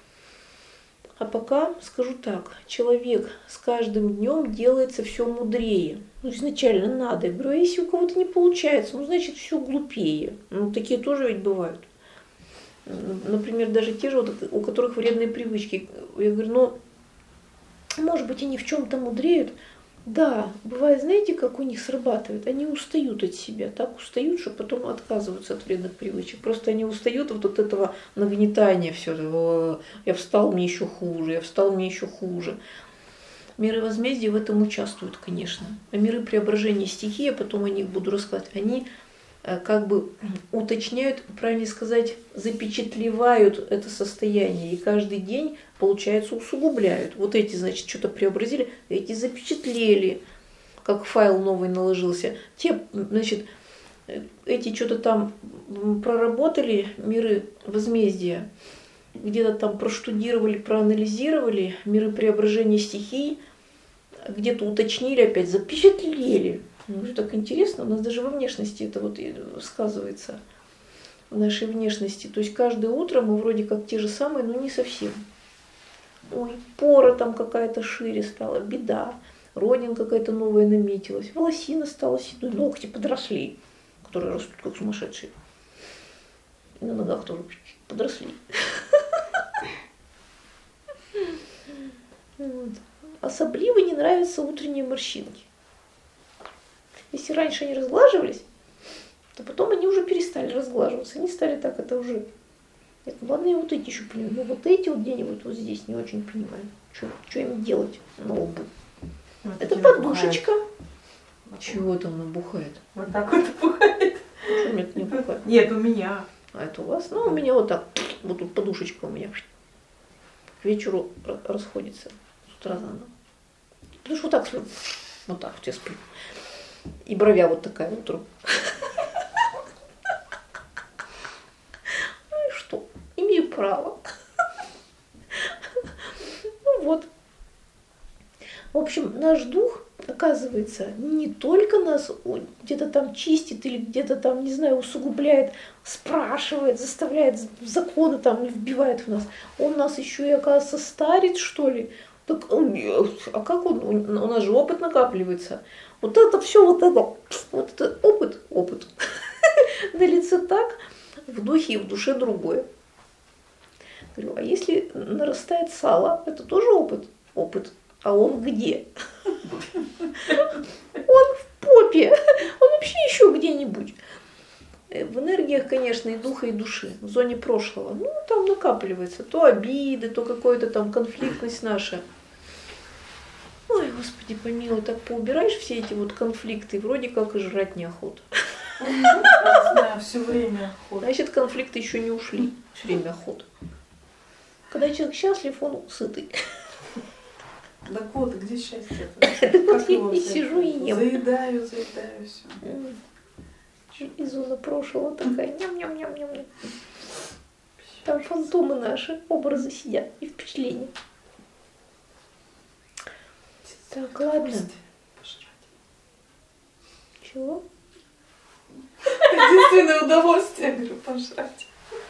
А пока скажу так, человек с каждым днем делается все мудрее. Ну, изначально надо. Я говорю, а если у кого-то не получается, ну, значит, все глупее. Ну, такие тоже ведь бывают. Например, даже те же, вот, у которых вредные привычки. Я говорю, ну, может быть, они в чем-то мудреют. Да, бывает, знаете, как у них срабатывает? Они устают от себя, так устают, что потом отказываются от вредных привычек. Просто они устают вот от этого нагнетания все. Я встал, мне еще хуже, я встал, мне еще хуже. Миры возмездия в этом участвуют, конечно. А миры преображения стихии, я потом о них буду рассказывать, они как бы уточняют, правильно сказать, запечатлевают это состояние. И каждый день, получается, усугубляют. Вот эти, значит, что-то преобразили, эти запечатлели, как файл новый наложился. Те, значит, эти что-то там проработали, миры возмездия, где-то там проштудировали, проанализировали миры преображения стихий, где-то уточнили, опять запечатлели. Ну, так интересно, у нас даже во внешности это вот сказывается, в нашей внешности. То есть каждое утро мы вроде как те же самые, но не совсем. Ой, пора там какая-то шире стала, беда, родинка какая-то новая наметилась, волосина стала седой, ногти подросли, которые растут как сумасшедшие. И на ногах тоже подросли. Особливо не нравятся утренние морщинки. Если раньше они разглаживались, то потом они уже перестали разглаживаться. Они стали так, это уже... Нет, ну ладно, я вот эти еще понимаю. Но вот эти вот где-нибудь вот здесь не очень понимаю. Что им делать на лбу? Вот это подушечка. Чего там набухает? Вот так вот бухает. Что у меня не бухает? Нет, у меня. А это у вас? Ну, у меня вот так. Вот тут подушечка у меня. К вечеру расходится. С утра заново. Потому что вот так сплю. Вот так вот я сплю. И бровя вот такая утром. Ну и что? Имею право. Ну вот. В общем, наш дух, оказывается, не только нас где-то там чистит или где-то там, не знаю, усугубляет, спрашивает, заставляет законы там вбивает в нас. Он нас еще и, оказывается, старит, что ли. Так, а как он? У нас же опыт накапливается. Вот это все, вот это опыт. На лице так, в духе и в душе другое. Говорю, а если нарастает сало, это тоже опыт? Опыт. А он где? Он в попе. Он вообще еще где-нибудь. В энергиях, конечно, и духа, и души, в зоне прошлого. Ну, там накапливается то обиды, то какая-то там конфликтность наша. Ой, Господи, помилуй, так поубираешь все эти вот конфликты, вроде как и жрать неохота. Да, все время охота. Значит, конфликты еще не ушли, все время охота. Когда человек счастлив, он сытый. Так вот, где счастье? Вот я и сижу и ем. Заедаю все. И зона прошлого такая, ням-ням-ням-ням. Там фантомы наши, образы сидят и впечатления. Так, ладно. Чего? Единственное удовольствие, я говорю, пожрать.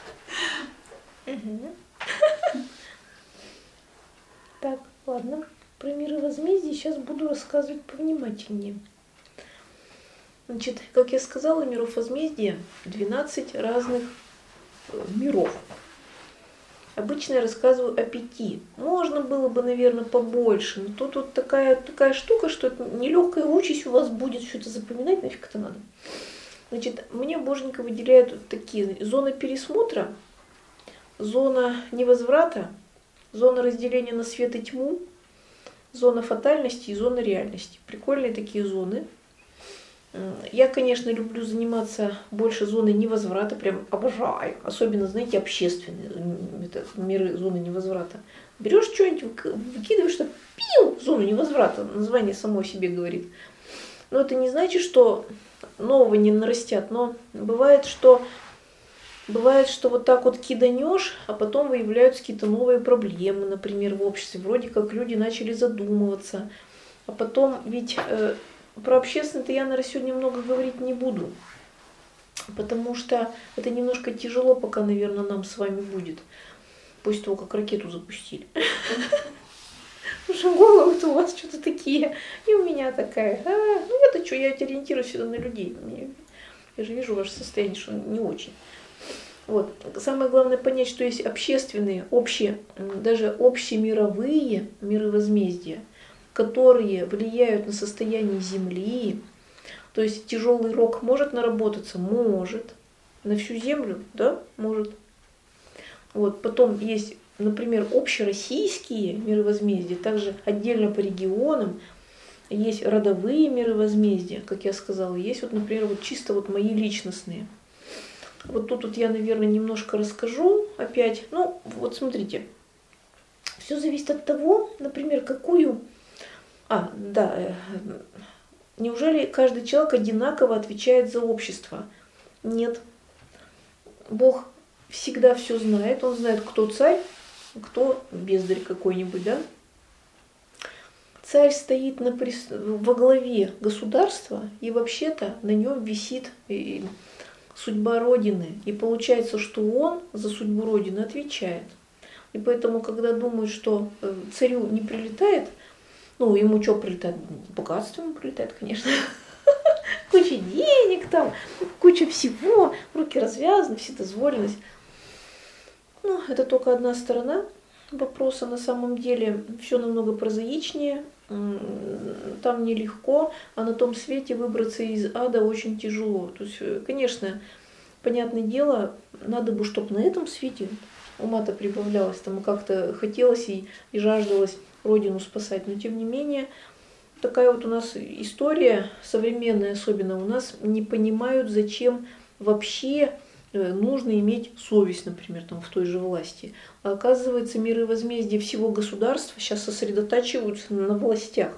Так, ладно. Про миры возмездия сейчас буду рассказывать повнимательнее. Значит, как я сказала, миров возмездия 12 разных миров. Обычно я рассказываю о 5. Можно было бы, наверное, побольше, но тут вот такая штука, что это нелегкая участь у вас будет все это запоминать, нафиг это надо. Значит, мне Боженька выделяет вот такие: зона пересмотра, зона невозврата, зона разделения на свет и тьму, зона фатальности и зона реальности. Прикольные такие зоны. Я, конечно, люблю заниматься больше зоной невозврата, прям обожаю. Особенно, знаете, общественные миры зоны невозврата. Берешь что-нибудь, выкидываешь, что пил в зону невозврата. Название само о себе говорит. Но это не значит, что нового не нарастят. Но бывает, что вот так вот киданешь, а потом выявляются какие-то новые проблемы, например, в обществе. Вроде как люди начали задумываться. А потом ведь... Про общественное-то я, наверное, сегодня много говорить не буду, потому что это немножко тяжело пока, наверное, нам с вами будет, после того, как ракету запустили. Потому что головы-то у вас что-то такие, и у меня такая. Ну я-то что, я ориентируюсь всегда на людей. Я же вижу ваше состояние, что не очень. Вот. Самое главное понять, что есть общественные, общие, даже общемировые миры возмездия, которые влияют на состояние Земли. То есть тяжелый рок может наработаться? Может. На всю Землю? Да, может. Вот. Потом есть, например, общероссийские миры возмездия, также отдельно по регионам. Есть родовые миры возмездия, как я сказала. Есть, вот, например, вот чисто вот мои личностные. Вот тут вот я, наверное, немножко расскажу опять. Ну, вот смотрите. Все зависит от того, например, какую... Неужели каждый человек одинаково отвечает за общество? Нет. Бог всегда все знает. Он знает, кто царь, кто бездарь какой-нибудь, да? Царь стоит во главе государства, и вообще-то на нем висит судьба Родины. И получается, что он за судьбу Родины отвечает. И поэтому, когда думают, что царю не прилетает, ну, ему что прилетает? Богатство ему прилетает, конечно. Куча денег там, куча всего, руки развязаны, вседозволенность. Ну, это только одна сторона вопроса. На самом деле все намного прозаичнее. Там нелегко, а на том свете выбраться из ада очень тяжело. То есть, конечно, понятное дело, надо бы, чтобы на этом свете ума-то прибавлялось, там как-то хотелось и жаждалось Родину спасать. Но тем не менее, такая вот у нас история современная, особенно у нас, не понимают, зачем вообще нужно иметь совесть, например, там, в той же власти. А оказывается, миры возмездия всего государства сейчас сосредотачиваются на властях.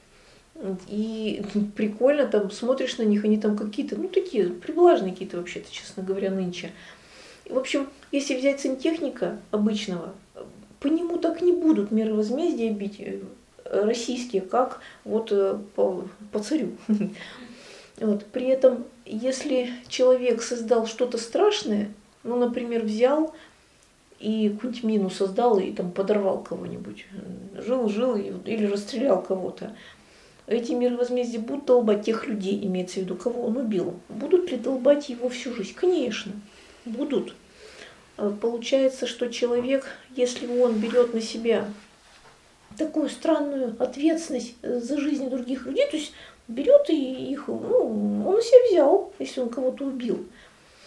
И прикольно, там смотришь на них, они там какие-то, ну такие, приблажные какие-то вообще-то, честно говоря, нынче. В общем, если взять сантехника обычного, по нему так не будут миры возмездия бить российские, как вот по царю. Вот. При этом, если человек создал что-то страшное, ну, например, взял и какую-нибудь мину создал и там подорвал кого-нибудь, жил или расстрелял кого-то, эти миры возмездия будут долбать тех людей, имеется в виду, кого он убил. Будут ли долбать его всю жизнь? Конечно, будут. Получается, что человек, если он берет на себя такую странную ответственность за жизнь других людей, то есть берет и их, ну, он на себя взял, если он кого-то убил.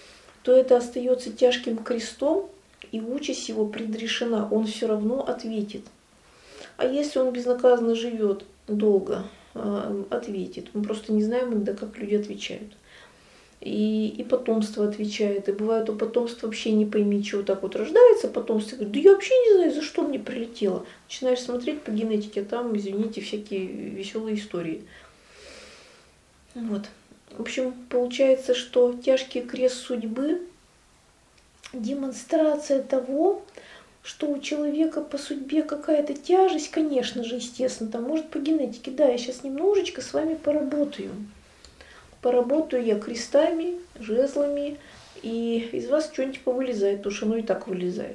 то это остается тяжким крестом, и участь его предрешена, он все равно ответит. А если он безнаказанно живет долго, ответит. Мы просто не знаем иногда, как люди отвечают. И потомство отвечает. И бывает у потомства вообще не пойми, чего так вот рождается, потомство говорит, да я вообще не знаю, за что мне прилетело. Начинаешь смотреть по генетике, а там, извините, всякие веселые истории. Вот. В общем, получается, что тяжкий крест судьбы – демонстрация того, что у человека по судьбе какая-то тяжесть, конечно же, естественно, там может по генетике. Да, я сейчас немножечко с вами поработаю. Поработаю я крестами, жезлами, и из вас что-нибудь повылезает, потому что оно и так вылезает.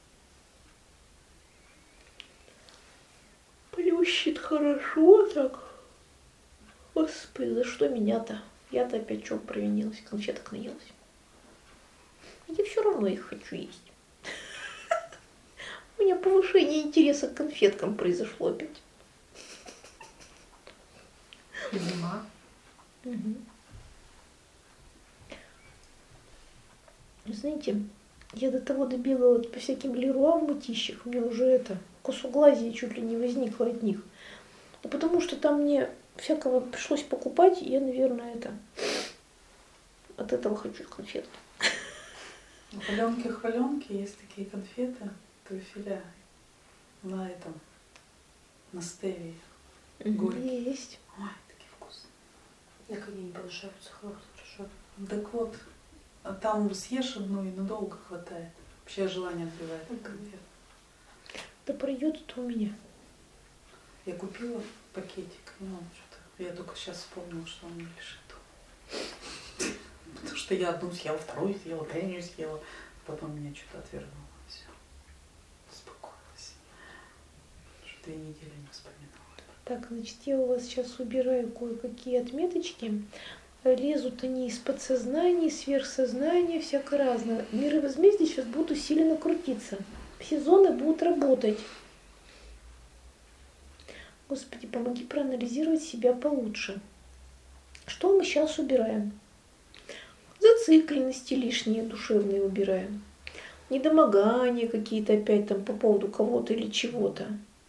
Плющит хорошо так. Господи, за что меня-то? Я-то опять что провинилась, конфеток наелась. Я все равно их хочу есть. У меня повышение интереса к конфеткам произошло опять. Зима. Угу. Знаете, я до того добегала по всяким Леруа в мытищах, у меня уже это косоглазие чуть ли не возникло от них. Ну, потому что там мне всякого пришлось покупать, и я, наверное, от этого хочу конфетки. Хваленки есть такие конфеты, трюфеля на этом, на стевии. Горькие. Есть. Ой, такие вкусные. Как они не повышаются, хорошо. Так вот, там съешь одну и надолго хватает. Вообще желание отбивает от конфет. Да пройдет это у меня. Я купила пакетик, ну что-то. Я только сейчас вспомнила, что он не лежит. Потому что я одну съела, вторую съела, третью съела. Потом меня что-то отвернуло. Все. Успокоилась. Что 2 недели не вспоминала. Так, значит, я у вас сейчас убираю кое-какие отметочки. Лезут они из подсознания, сверхсознания, всяко разное. Миры возмездия сейчас будут усиленно крутиться. Все зоны будут работать. Господи, помоги проанализировать себя получше. Что мы сейчас убираем? Зацикленности лишние, душевные убираем. Недомогания какие-то опять там по поводу кого-то или чего-то.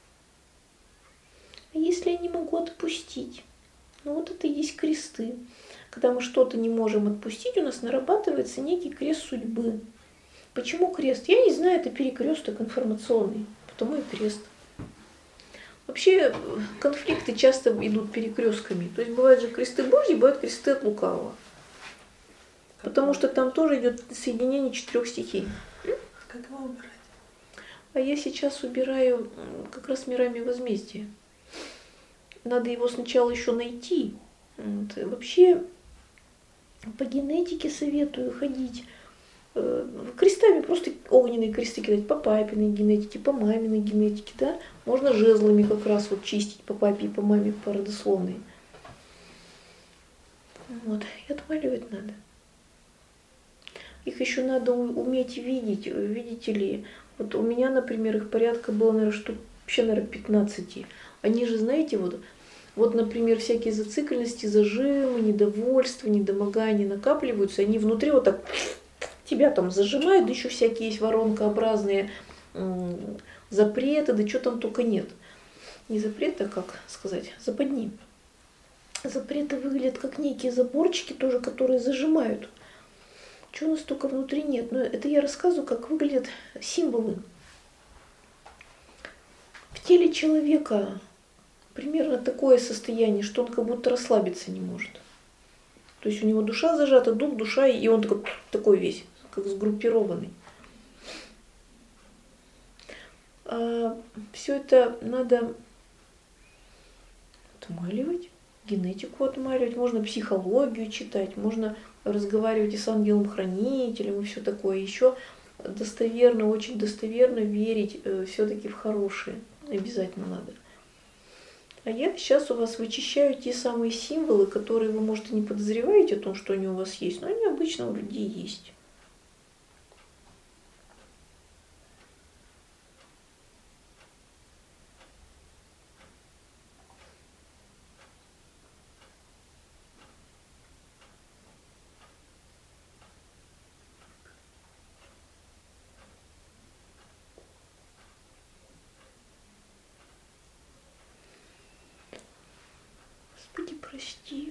А если я не могу отпустить? Ну вот это и есть кресты. Когда мы что-то не можем отпустить, у нас нарабатывается некий крест судьбы. Почему крест? Я не знаю, это перекресток информационный, потому и крест. Вообще конфликты часто идут перекрестками. То есть бывают же кресты Божьи, бывают кресты от лукавого. Потому что там тоже идет соединение 4 стихий. Как его убирать? А я сейчас убираю как раз мирами возмездия. Надо его сначала еще найти. Вот. Вообще по генетике советую ходить крестами, просто огненные кресты кидать по папиной генетике, по маминой генетике, да. Можно жезлами как раз вот чистить по папе и по маме, по родословной. Вот. И отмаливать надо. Их еще надо уметь видеть, видите ли. Вот у меня, например, их порядка было, наверное, штук, вообще, наверное, 15. Они же, знаете, вот, например, всякие зацикленности, зажимы, недовольства, недомогания накапливаются, они внутри вот так тебя там зажимают, да еще всякие есть воронкообразные запреты, да что там только нет. Не запреты, а как сказать, западни. Запреты выглядят как некие заборчики тоже, которые зажимают. Чего у нас только внутри нет. Но это я рассказываю, как выглядят символы. В теле человека примерно такое состояние, что он как будто расслабиться не может. То есть у него душа зажата, дух, душа, и он такой весь, как сгруппированный. Все это надо отмаливать, генетику отмаливать, можно психологию читать, можно разговаривать и с ангелом-хранителем и все такое. Еще достоверно, очень достоверно верить все-таки в хорошее. Обязательно надо. А я сейчас у вас вычищаю те самые символы, которые вы, может, и не подозреваете о том, что они у вас есть, но они обычно у людей есть. прости.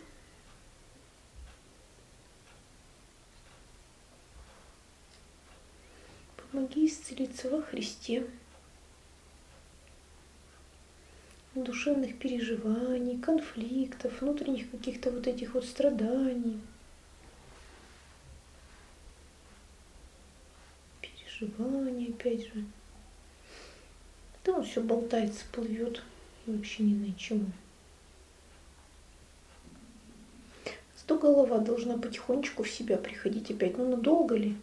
Помоги исцелиться во Христе. Душевных переживаний, конфликтов, внутренних каких-то вот этих вот страданий. Переживания, опять же. Да он все болтается, плывет. Вообще ни на чему. Зато голова должна потихонечку в себя приходить опять. Ну надолго ли?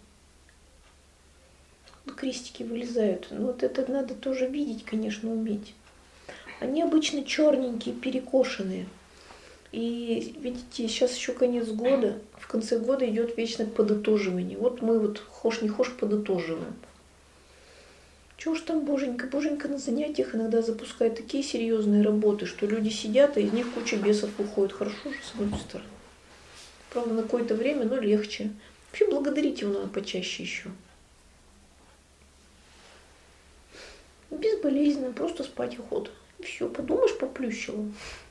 Крестики вылезают. Ну вот это надо тоже видеть, конечно, уметь. Они обычно черненькие, перекошенные. И видите, сейчас еще конец года. В конце года идет вечно подытоживание. Вот мы вот хошь не хошь подытоживаем. Чего уж там боженька? Боженька на занятиях иногда запускает такие серьезные работы, что люди сидят, а из них куча бесов уходит. Хорошо же, с одной стороны. Правда, на какое-то время, но легче. Вообще благодарить его надо почаще еще. Безболезненно, просто спать охота. И все, подумаешь, поплющило.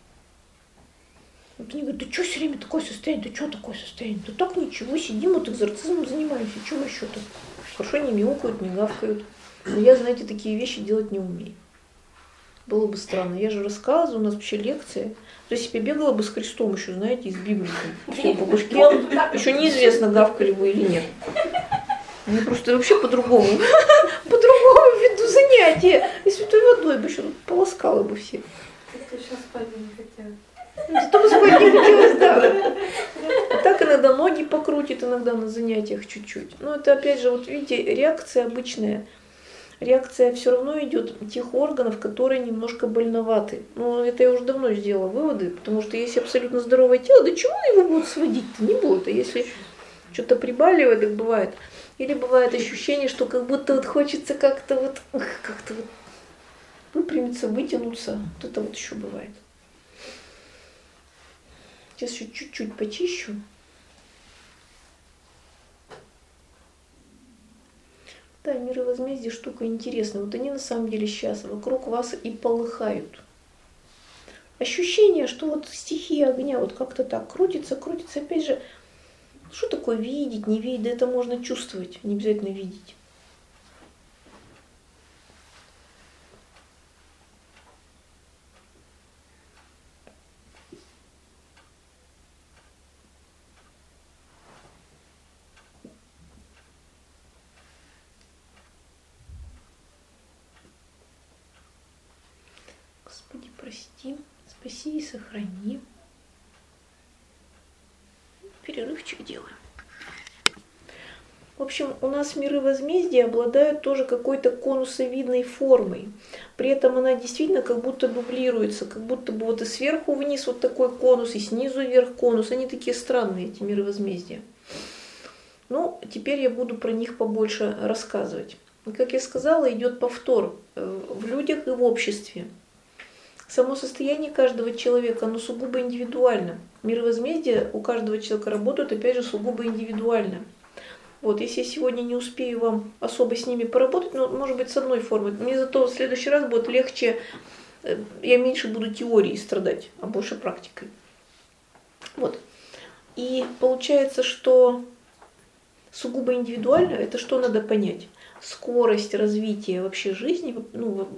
Вот они говорят, да что все время такое состояние, да что такое состояние? Да так ничего, сидим, вот экзорцизмом занимаемся, чего еще-то? Хорошо, не мяукают, не гавкают. Но я, знаете, такие вещи делать не умею. Было бы странно. Я же рассказываю, у нас вообще лекция. То есть я бегала бы с крестом еще, знаете, из Библии. Все по башке. Еще неизвестно, гавкали бы или нет. Мне просто вообще по-другому веду занятия. И святой водой бы еще полоскала бы всех. Это сейчас спать не хотят. Зато бы спать не хотелось, да. А так иногда ноги покрутит, иногда на занятиях чуть-чуть. Но это опять же, вот видите, реакция обычная. Реакция все равно идет тех органов, которые немножко больноваты. Ну, это я уже давно сделала выводы, потому что если абсолютно здоровое тело, да чего его будут сводить-то? Не будет. А если что-то прибаливает, так бывает. Или бывает ощущение, что как будто вот хочется как-то вот выпрямиться, вытянуться. Вот это вот еще бывает. Сейчас еще чуть-чуть почищу. Да, миры возмездия штука интересная. Вот они на самом деле сейчас вокруг вас и полыхают. Ощущение, что вот стихия огня вот как-то так крутится. Опять же, что такое видеть, не видеть? Да это можно чувствовать, не обязательно видеть. Господи, прости, спаси и сохрани. Перерывчик делаем. В общем, у нас миры возмездия обладают тоже какой-то конусовидной формой. При этом она действительно как будто дублируется, как будто бы вот и сверху вниз вот такой конус, и снизу вверх конус. Они такие странные, эти миры возмездия. Ну, теперь я буду про них побольше рассказывать. И, как я сказала, идет повтор в людях и в обществе. Само состояние каждого человека, оно сугубо индивидуально. Миры возмездия у каждого человека работают, опять же, сугубо индивидуально. Вот, если я сегодня не успею вам особо с ними поработать, ну, может быть, с одной формой, мне зато в следующий раз будет легче, я меньше буду теорией страдать, а больше практикой. Вот. И получается, что сугубо индивидуально, это что надо понять? Скорость развития вообще жизни, ну,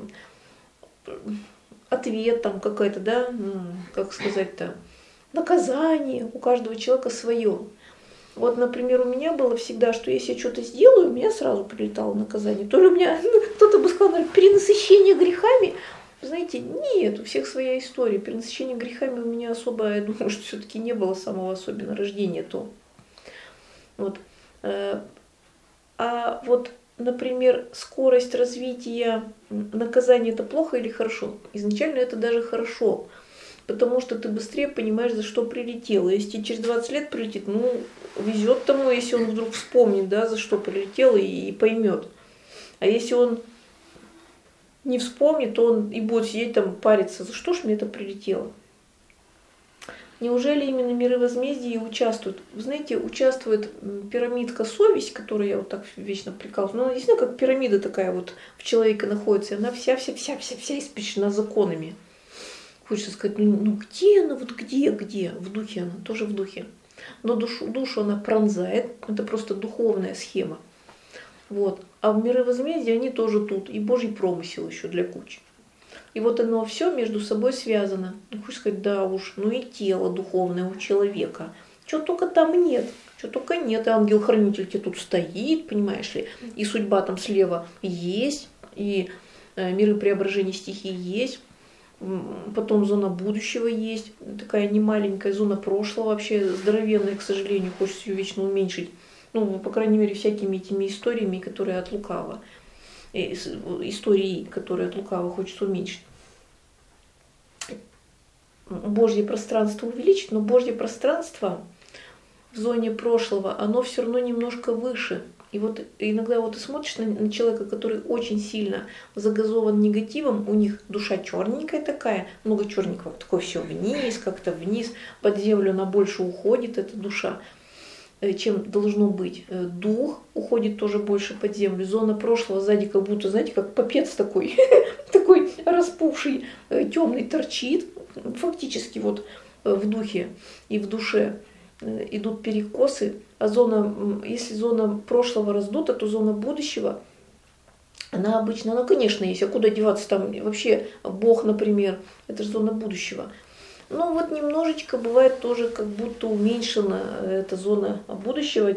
ответ там какая-то, да, как сказать-то, наказание у каждого человека свое. Вот, например, у меня было всегда, что если я что-то сделаю, у меня сразу прилетало наказание. То ли у меня, кто-то бы сказал, наверное, перенасыщение грехами. Знаете, нет, у всех своя история. Перенасыщение грехами у меня особо, я думаю, что все-таки не было самого особенно рождения то. Вот. А вот, например, скорость развития наказания — это плохо или хорошо? Изначально это даже хорошо, потому что ты быстрее понимаешь, за что прилетел. Если тебе через 20 лет прилетит, ну, везет тому, если он вдруг вспомнит, да, за что прилетел и поймет. А если он не вспомнит, то он и будет сидеть там париться, за что ж мне это прилетело. Неужели именно миры возмездия участвуют? Вы знаете, участвует пирамидка совесть, которую я вот так вечно прикалываю. Но она действительно как пирамида такая вот в человеке находится. И она вся испечена законами. хочется сказать, ну где она, вот где? В духе она, тоже в духе. Но душу она пронзает, это просто духовная схема. Вот. А в миры возмездия они тоже тут, и Божий промысел еще для кучи. И вот оно все между собой связано. Ну, хочешь сказать, да уж, ну и тело духовное у человека. Чего только там нет, чего только нет. И ангел-хранитель тебе тут стоит, понимаешь ли, и судьба там слева есть, и миры преображения стихий есть. Потом зона будущего есть, такая немаленькая зона прошлого, вообще здоровенная, к сожалению, хочется ее вечно уменьшить. Ну, по крайней мере, всякими этими историями, которые от лукава. Истории, которые от лукава хочется уменьшить. Божье пространство увеличить, но Божье пространство в зоне прошлого, оно все равно немножко выше. И вот иногда вот ты смотришь на человека, который очень сильно загазован негативом, у них душа черненькая такая, много черненького, такое все вниз, как-то вниз, под землю она больше уходит, эта душа, чем должно быть. Дух уходит тоже больше под землю. Зона прошлого сзади как будто, знаете, как попец такой, такой распухший, темный торчит, фактически вот в духе и в душе идут перекосы. А зона, если зона прошлого раздута, то зона будущего, она обычно, она, конечно, есть. А куда деваться там? Вообще Бог, например, это же зона будущего. Но вот немножечко бывает тоже как будто уменьшена эта зона будущего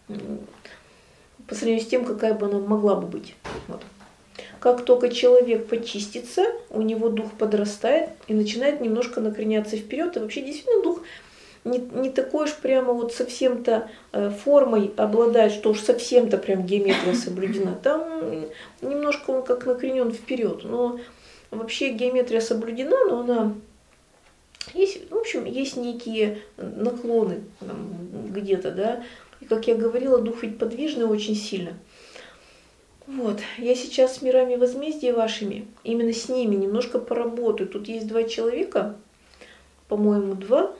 по сравнению с тем, какая бы она могла бы быть. Вот. Как только человек почистится, у него дух подрастает и начинает немножко накреняться вперед. И вообще действительно дух не такой уж прямо вот совсем-то формой обладает, что уж совсем-то прям геометрия соблюдена. Там немножко он как накренен вперед. Но вообще геометрия соблюдена, но она есть, в общем, есть некие наклоны где-то, да. И как я говорила, дух ведь подвижный очень сильно. Вот, я сейчас с мирами возмездия вашими, именно с ними немножко поработаю. Тут есть 2 человека, по-моему, 2,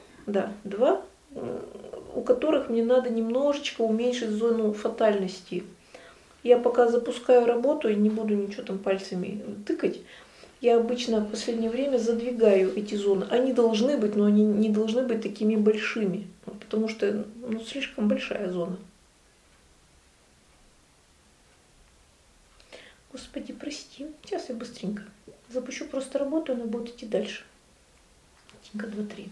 у которых мне надо немножечко уменьшить зону фатальности. Я пока запускаю работу и не буду ничего там пальцами тыкать. Я обычно в последнее время задвигаю эти зоны. Они должны быть, но они не должны быть такими большими, потому что слишком большая зона. Господи, прости. Сейчас я быстренько запущу просто работу, она будет идти дальше. 1, 2, 3.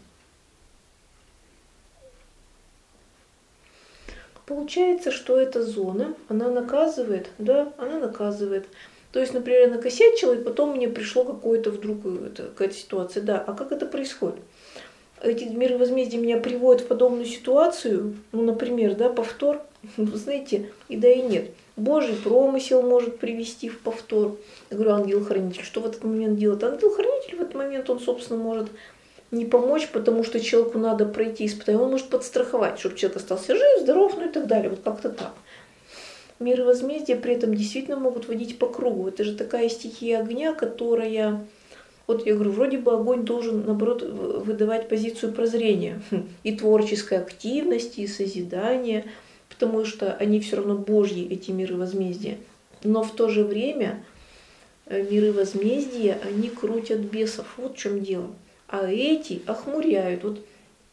Получается, что эта зона, она наказывает, да, она наказывает. То есть, например, я накосячила, и потом мне пришло какое-то вдруг какая-то ситуация. Да, а как это происходит? Эти миры возмездия меня приводят в подобную ситуацию, ну, например, да, повтор, знаете, и да, и нет. Божий промысел может привести в повтор. Я говорю, ангел-хранитель, что в этот момент делает? Ангел-хранитель в этот момент, он, собственно, может не помочь, потому что человеку надо пройти испытание. Он может подстраховать, чтобы человек остался жив, здоров, ну и так далее. Вот как-то так. Миры возмездия при этом действительно могут водить по кругу. Это же такая стихия огня, которая... Вот я говорю, вроде бы огонь должен, наоборот, выдавать позицию прозрения и творческой активности, и созидания, потому что они все равно Божьи, эти миры возмездия. Но в то же время миры возмездия, они крутят бесов. Вот в чем дело. А эти охмуряют. Вот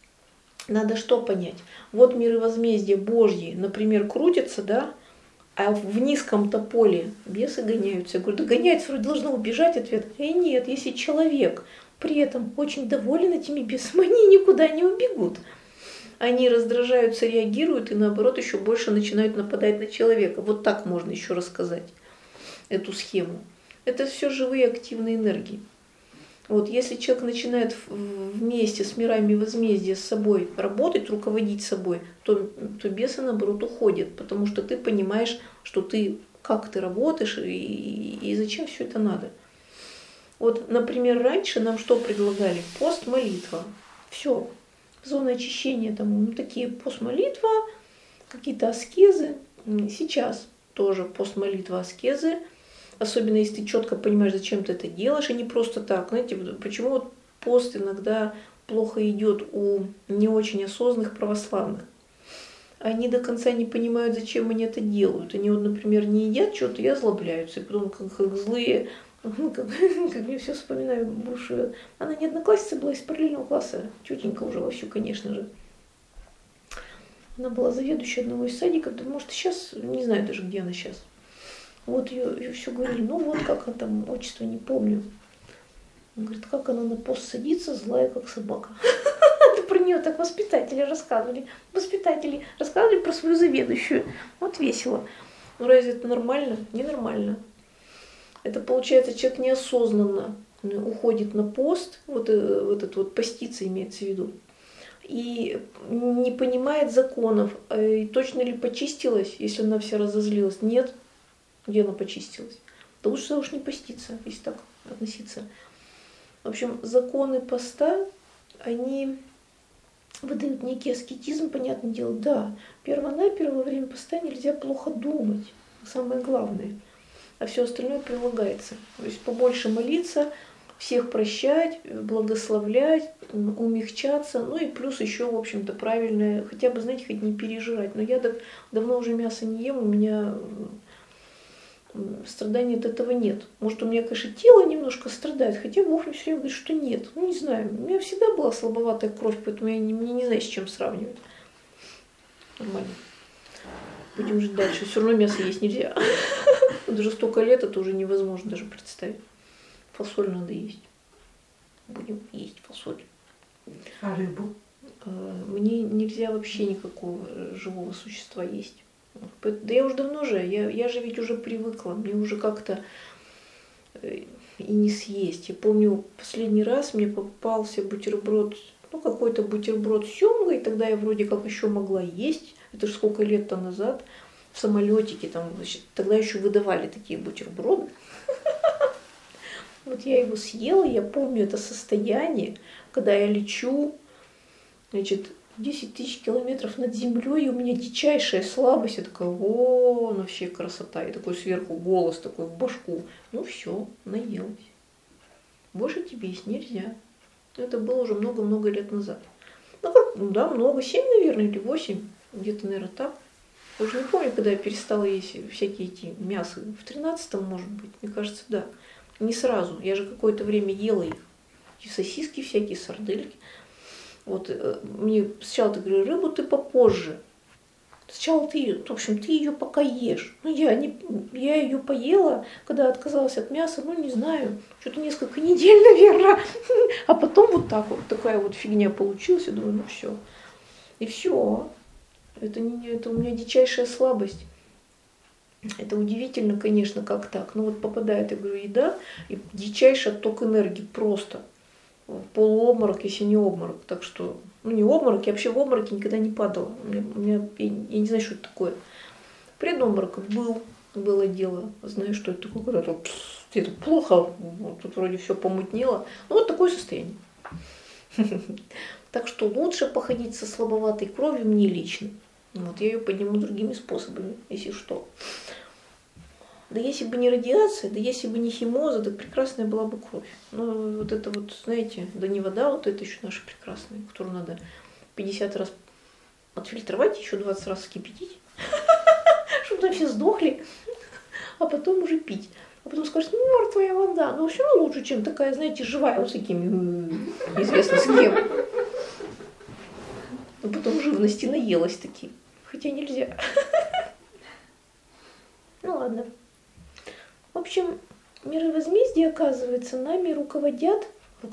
надо что понять? Вот миры возмездия Божьи, например, крутятся, да, а в низком-то поле бесы гоняются. Я говорю, да гоняются, вроде должны убежать. Ответ, нет, если человек при этом очень доволен этими бесами, они никуда не убегут. Они раздражаются, реагируют и наоборот еще больше начинают нападать на человека. Вот так можно еще рассказать эту схему. Это все живые активные энергии. Вот если человек начинает вместе с мирами возмездия с собой работать, руководить собой, то бесы, наоборот, уходят, потому что ты понимаешь, что как ты работаешь и зачем все это надо. Вот, например, раньше нам что предлагали? Пост, молитва. Все. Зона очищения, там, такие пост-молитва, какие-то аскезы. Сейчас тоже пост-молитва, аскезы. Особенно если ты четко понимаешь, зачем ты это делаешь, и не просто так. Знаете, почему вот пост иногда плохо идет у не очень осознанных православных? Они до конца не понимают, зачем они это делают. Они вот, например, не едят что-то и озлобляются. И потом, как злые, Как я все вспоминаю бывшую. Она не одноклассница была из параллельного класса, тетенька уже вовсю, конечно же. Она была заведующей одного из садиков, да, может, сейчас, не знаю даже, где она сейчас. Вот ее все говорили, ну вот как она там, отчество не помню. Он говорит, как она на пост садится, злая, как собака. Про нее так воспитатели рассказывали. Воспитатели рассказывали про свою заведующую. Вот весело. Ну разве это нормально? Ненормально. Это получается, человек неосознанно уходит на пост, вот этот вот поститься имеется в виду, и не понимает законов. И точно ли почистилась, если она вся разозлилась? Нет. Где она почистилась? Да лучше уж не поститься, если так относиться. В общем, законы поста, они выдают некий аскетизм, понятное дело. Да, перво-наперво во время поста нельзя плохо думать, самое главное. А все остальное прилагается. То есть побольше молиться, всех прощать, благословлять, умягчаться, ну и плюс еще, в общем-то, правильное, хотя бы, знаете, хоть не пережирать. Но я давно уже мясо не ем, у меня страданий от этого нет. Может, у меня, конечно, тело немножко страдает, хотя Бог мне все время говорит, что нет. Ну, не знаю, у меня всегда была слабоватая кровь, поэтому я не знаю, с чем сравнивать. Нормально. Будем жить дальше. Все равно мясо есть нельзя. Даже столько лет это уже невозможно даже представить. Фасоль надо есть. Будем есть фасоль. А рыбу? Мне нельзя вообще никакого живого существа есть. Да я уже давно же, я же ведь уже привыкла, мне уже как-то и не съесть. Я помню, последний раз мне попался бутерброд, ну какой-то бутерброд с семгой, тогда я вроде как еще могла есть, это же сколько лет-то назад, в самолетике, там, значит, тогда еще выдавали такие бутерброды. Вот я его съела, я помню это состояние, когда я лечу, значит, 10 тысяч километров над землей, и у меня дичайшая слабость. Я такая, о, вообще красота. И такой сверху голос такой в башку. Ну все, наелась. Больше тебе есть нельзя. Это было уже много-много лет назад. Ну как, ну да, много, 7, наверное, или 8. Где-то, наверное, так. Я уже не помню, когда я перестала есть всякие эти мясо. В 13-м, может быть, мне кажется, да. Не сразу. Я же какое-то время ела их. И сосиски всякие, сардельки. Вот мне сначала ты говорю, рыбу ты попозже. Сначала ты, в общем, ты ее пока ешь. Ну, я ее поела, когда отказалась от мяса, ну, не знаю, что-то несколько недель, наверное. А потом вот так вот, такая вот фигня получилась. Я думаю, ну все. И все. Это у меня дичайшая слабость. Это удивительно, конечно, как так. Но вот попадает, я говорю, еда, и дичайший отток энергии просто. Полуобморок, если не обморок. Так что, ну не обморок, я вообще в обмороке никогда не падала. Я не знаю, что это такое. Предобморок было дело. Знаю, что это такое, когда это плохо, тут вроде все помутнело. Ну вот такое состояние. Так что лучше походить со слабоватой кровью мне лично. Вот, я ее подниму другими способами, если что. Да если бы не радиация, да если бы не химоза, да прекрасная была бы кровь. Но вот это вот, знаете, да не вода, вот это еще наша прекрасная, которую надо 50 раз отфильтровать, еще 20 раз вскипятить, чтобы там все сдохли, а потом уже пить. А потом скажешь, ну, мертвая вода, но все равно лучше, чем такая, знаете, живая, вот с такими, неизвестно с кем. А потом живности наелась такие, хотя нельзя. Ну ладно. В общем, миры возмездия, оказывается, нами руководят.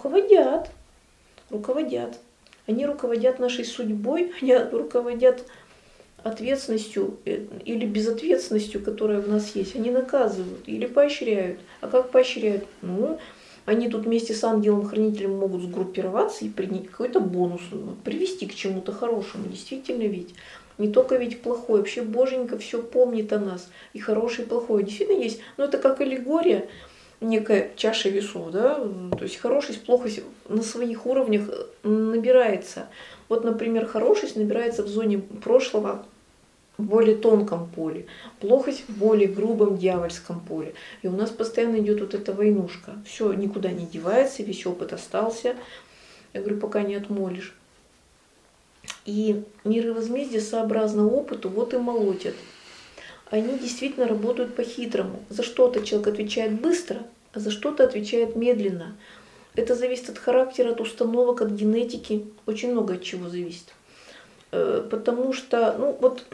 Они руководят нашей судьбой, они руководят ответственностью или безответственностью, которая в нас есть. Они наказывают или поощряют. А как поощряют? Ну, они тут вместе с ангелом-хранителем могут сгруппироваться и принять какой-то бонус, привести к чему-то хорошему. Действительно ведь. Не только ведь плохое, вообще Боженька все помнит о нас. И хорошее, и плохое. Действительно есть. Но это как аллегория, некая чаша весов, да? То есть хорошесть, плохость на своих уровнях набирается. Вот, например, хорошесть набирается в зоне прошлого, в более тонком поле. Плохость в более грубом дьявольском поле. И у нас постоянно идет вот эта войнушка. Все никуда не девается, весь опыт остался. Я говорю, пока не отмолишь. И миры возмездия сообразно опыту вот и молотят. Они действительно работают по-хитрому. За что-то человек отвечает быстро, а за что-то отвечает медленно. Это зависит от характера, от установок, от генетики. Очень много от чего зависит. Потому что, ну вот,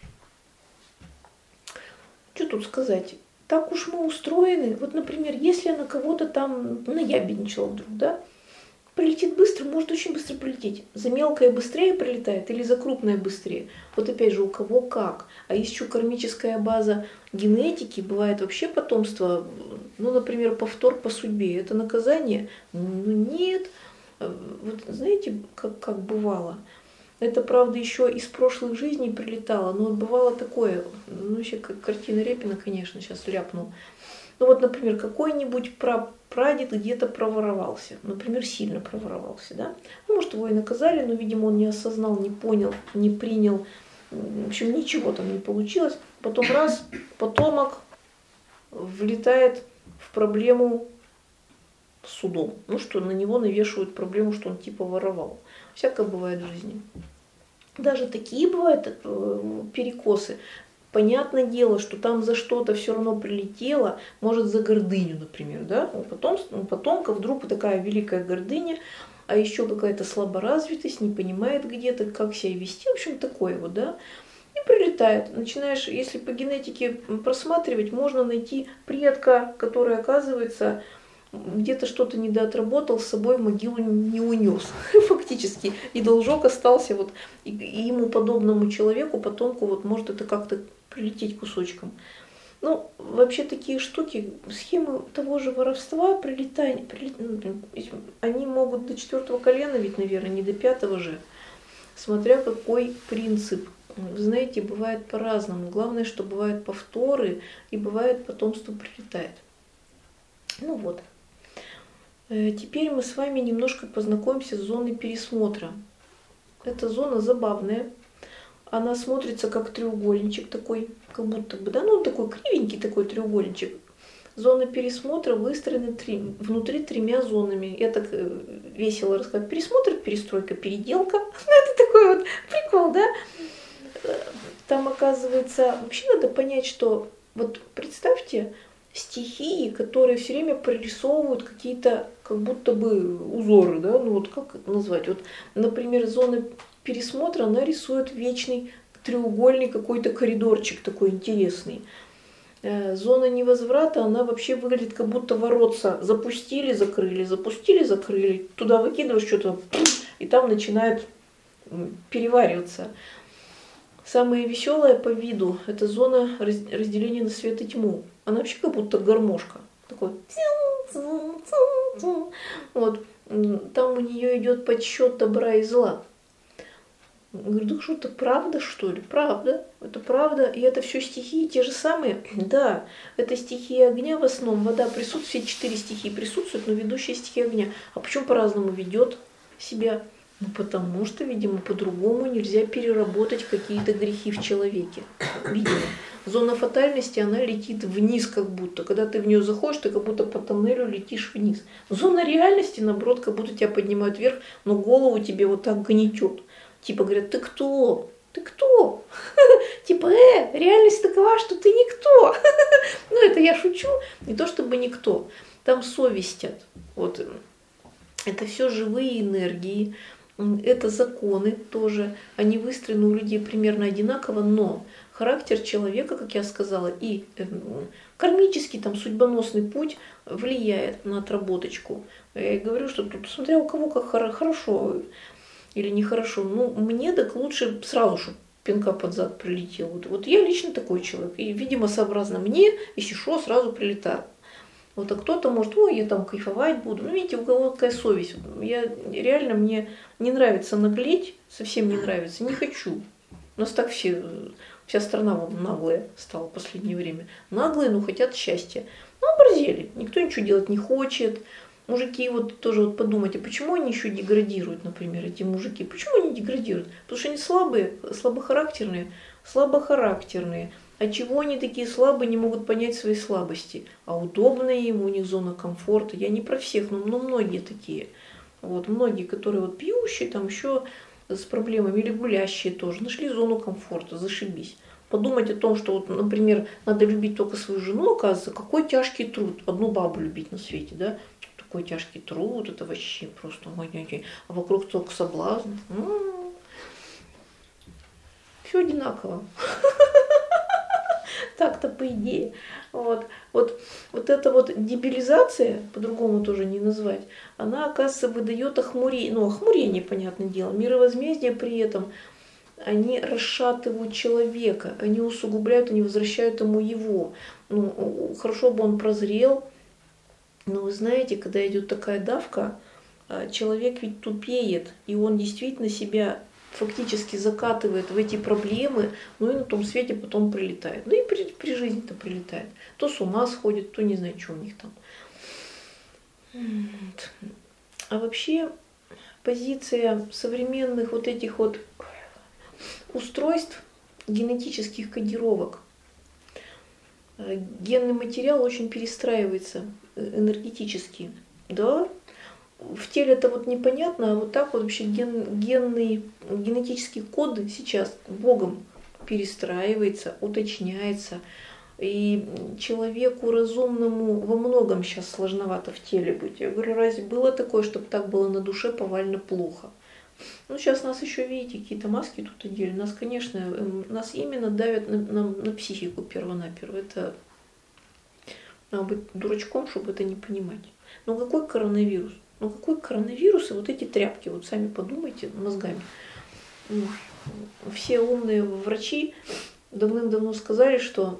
что тут сказать? Так уж мы устроены. Вот, например, если я на кого-то там наябедничала вдруг, да, прилетит быстро, может очень быстро прилететь. За мелкое быстрее прилетает или за крупное быстрее? Вот опять же, у кого как. А есть еще кармическая база генетики, бывает вообще потомство, ну, например, повтор по судьбе. Это наказание? Ну, нет. Вот знаете, как бывало? Это, правда, еще из прошлых жизней прилетало, но вот бывало такое, ну, вообще, как картина Репина, конечно, сейчас ляпнул. Ну вот, например, какой-нибудь прадед где-то проворовался, например, сильно проворовался, да? Ну, может, его и наказали, но, видимо, он не осознал, не понял, не принял, в общем, ничего там не получилось. Потом раз, потомок влетает в проблему с судом, ну, что на него навешивают проблему, что он типа воровал. Всякое бывает в жизни. Даже такие бывают перекосы. Понятное дело, что там за что-то все равно прилетело, может за гордыню, например, да? У потомка вдруг такая великая гордыня, а еще какая-то слаборазвитость, не понимает где-то, как себя вести, в общем, такое вот, да? И прилетает. Начинаешь, если по генетике просматривать, можно найти предка, который, оказывается, где-то что-то недоотработал, с собой в могилу не унес фактически. И должок остался вот и ему подобному человеку, потомку, вот может это как-то прилететь кусочком. Ну, вообще такие штуки, схемы того же воровства, прилетания, они могут до 4-го колена, ведь, наверное, не до 5-го же, смотря какой принцип. Вы знаете, бывает по-разному. Главное, что бывают повторы, и бывает потомство прилетает. Ну вот. Теперь мы с вами немножко познакомимся с зоной пересмотра. Эта зона забавная. Она смотрится как треугольничек такой, как будто бы, да, ну такой кривенький такой треугольничек. Зона пересмотра выстроена внутри 3 зонами. Я так весело рассказываю. Пересмотр, перестройка, переделка. Это такой вот прикол, да? Там, оказывается, вообще надо понять, что вот представьте, стихии, которые все время прорисовывают какие-то как будто бы узоры, да, ну вот как назвать, вот, например, зона пересмотра, она рисует вечный треугольный какой-то коридорчик такой интересный. Зона невозврата, она вообще выглядит как будто воротца запустили, закрыли, туда выкидываешь что-то, и там начинает перевариваться. Самое веселое по виду – это зона разделения на свет и тьму. Она вообще как будто гармошка. Такой. Вот. Там у нее идет подсчет добра и зла. Говорю, да что это правда, что ли? Правда. Это правда. И это все стихии те же самые? Да. Это стихии огня в основном. Вода присутствует, все 4 стихии присутствуют, но ведущая стихия огня. А почему по-разному ведет себя? Ну, потому что, видимо, по-другому нельзя переработать какие-то грехи в человеке. Видимо. Зона фатальности, она летит вниз как будто. Когда ты в нее заходишь, ты как будто по тоннелю летишь вниз. Зона реальности, наоборот, как будто тебя поднимают вверх, но голову тебе вот так гнетет. Типа говорят, ты кто? Ты кто? Типа, реальность такова, что ты никто. Ну, это я шучу. Не то чтобы никто. Там совестят. Вот. Это все живые энергии. Это законы тоже, они выстроены у людей примерно одинаково, но характер человека, как я сказала, и кармический, там, судьбоносный путь влияет на отработочку. Я и говорю, что тут, смотря у кого как хорошо или нехорошо, ну, мне так лучше сразу, чтобы пинка под зад прилетел. Вот я лично такой человек, и, видимо, сообразно мне, если что, сразу прилетает. Вот, а кто-то может, ой, я там кайфовать буду. Ну, видите, у кого какая совесть. Реально, мне не нравится наглеть, совсем не нравится, не хочу. У нас так вся страна вон наглая стала в последнее время. Наглые, но хотят счастья. Ну, оборзели, никто ничего делать не хочет. Мужики вот тоже вот подумайте, почему они еще деградируют, например, эти мужики? Почему они деградируют? Потому что они слабые, слабохарактерные. А чего они такие слабые, не могут понять свои слабости? А удобная им, у них зона комфорта. Я не про всех, но многие такие. Вот, многие, которые вот пьющие, там еще с проблемами, или гулящие тоже, нашли зону комфорта, зашибись. подумать о том, что, вот, например, надо любить только свою жену, оказывается, какой тяжкий труд. Одну бабу любить на свете, да? Такой тяжкий труд, это вообще просто... А вокруг только соблазн. Все одинаково. Так-то по идее. Вот эта вот дебилизация, по-другому тоже не назвать, она, оказывается, выдает охмурение. Ну, охмурение, понятное дело. Мировозмездие при этом, они расшатывают человека, они усугубляют, они возвращают ему его. Ну, хорошо бы он прозрел, но вы знаете, когда идет такая давка, человек ведь тупеет, и он действительно себя фактически закатывает в эти проблемы, ну и на том свете потом прилетает. Ну и при жизни-то прилетает. То с ума сходит, то не знаю, что у них там. А вообще позиция современных вот этих вот устройств, генетических кодировок, генный материал очень перестраивается энергетически. Да? В теле это вот непонятно, а вот так вот вообще генетические коды сейчас Богом перестраивается, уточняется. И человеку разумному во многом сейчас сложновато в теле быть. Я говорю, разве было такое, чтобы так было на душе повально плохо? Ну, сейчас нас еще, видите, какие-то маски тут одели. Нас, конечно, нас именно давят на психику перво-наперво. Это надо быть дурачком, чтобы это не понимать. Ну, какой коронавирус? Ну, какой коронавирус и вот эти тряпки? Вот сами подумайте мозгами. Все умные врачи давным-давно сказали, что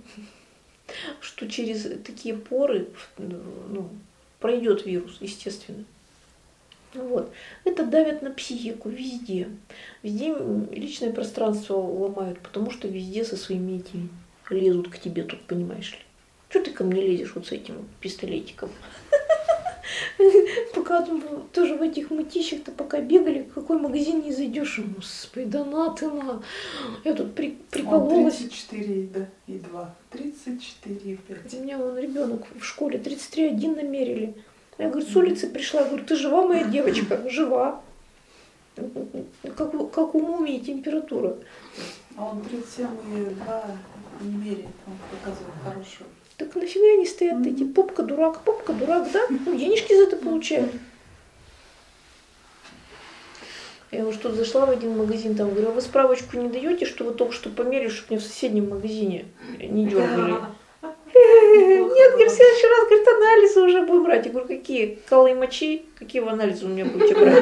через такие поры пройдет вирус, естественно. Вот. Это давит на психику везде. Везде личное пространство ломают, потому что везде со своими этими лезут к тебе тут, понимаешь ли. Что ты ко мне лезешь вот с этим пистолетиком? Пока тоже в этих мытищах-то пока бегали, в какой магазин не зайдешь, господи, да на ты на. Я тут прикололась. 34, да, и 2. 34, 5. У меня вон ребенок в школе 33,1 намерили. Я говорю, с улицы пришла, я говорю, ты жива, моя девочка? Жива. Как у мумии температура. А он 37,2 не меряет, он показывает хорошую. Так нафига они стоят эти? Попка дурак, да? Ну, денежки за это получают. Я вот что зашла в один магазин, там говорю, а вы справочку не даете, что вы только что померили, чтобы меня в соседнем магазине не дергали? Нет, говорит, в следующий раз, говорит, анализы уже будем брать. Я говорю, какие? Калы и мочи? Какие вы анализы у меня будете брать?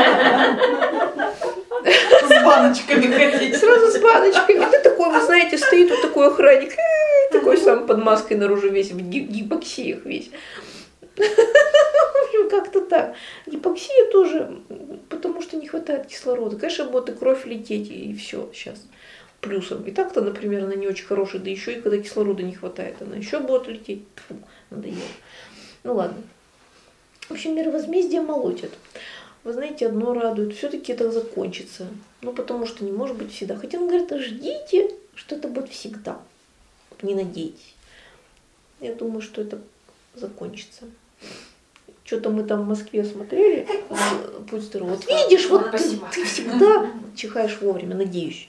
С баночками хотите. Сразу с баночками. Ты такой, вы знаете, стоит вот такой охранник, такой сам под маской наружу весь, в гипоксиях весь. В общем, как-то так. Гипоксия тоже, потому что не хватает кислорода. Конечно, будет и кровь лететь, и все сейчас. Плюсом. И так-то, например, она не очень хорошая, да еще и когда кислорода не хватает, она еще будет лететь. Фу, надоело. Ну ладно. В общем, мировозмездие молотит. Вы знаете, одно радует, все-таки это закончится. Ну, потому что не может быть всегда. Хотя он говорит, ждите, что это будет всегда. Не надейтесь. Я думаю, что это закончится. Что-то мы там в Москве смотрели. Будь здоров. Вот видишь, вот ты всегда чихаешь вовремя, надеюсь.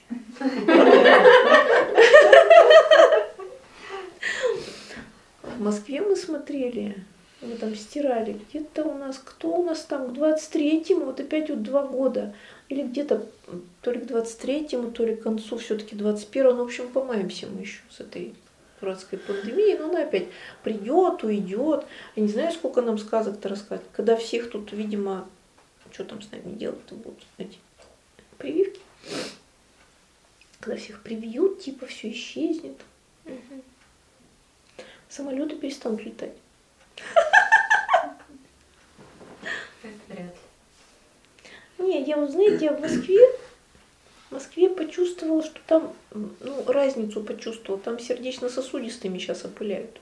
В Москве мы смотрели. Мы там стирали. Где-то у нас, кто у нас там к 23-му, вот опять вот 2 года. Или где-то то ли к 23-му, то ли к концу все-таки 21-го. Ну, в общем, помаемся мы еще с этой дурацкой пандемией. Но она опять придет, уйдет. Я не знаю, сколько нам сказок-то рассказать. Когда всех тут, видимо, что там с нами делать-то будут, эти прививки. Когда всех привьют, типа все исчезнет. Угу. Самолеты перестанут летать. Это вряд ли. Не, я вот, знаете, я в Москве почувствовала, что там, ну, разницу почувствовала. Там сердечно-сосудистыми сейчас опыляют.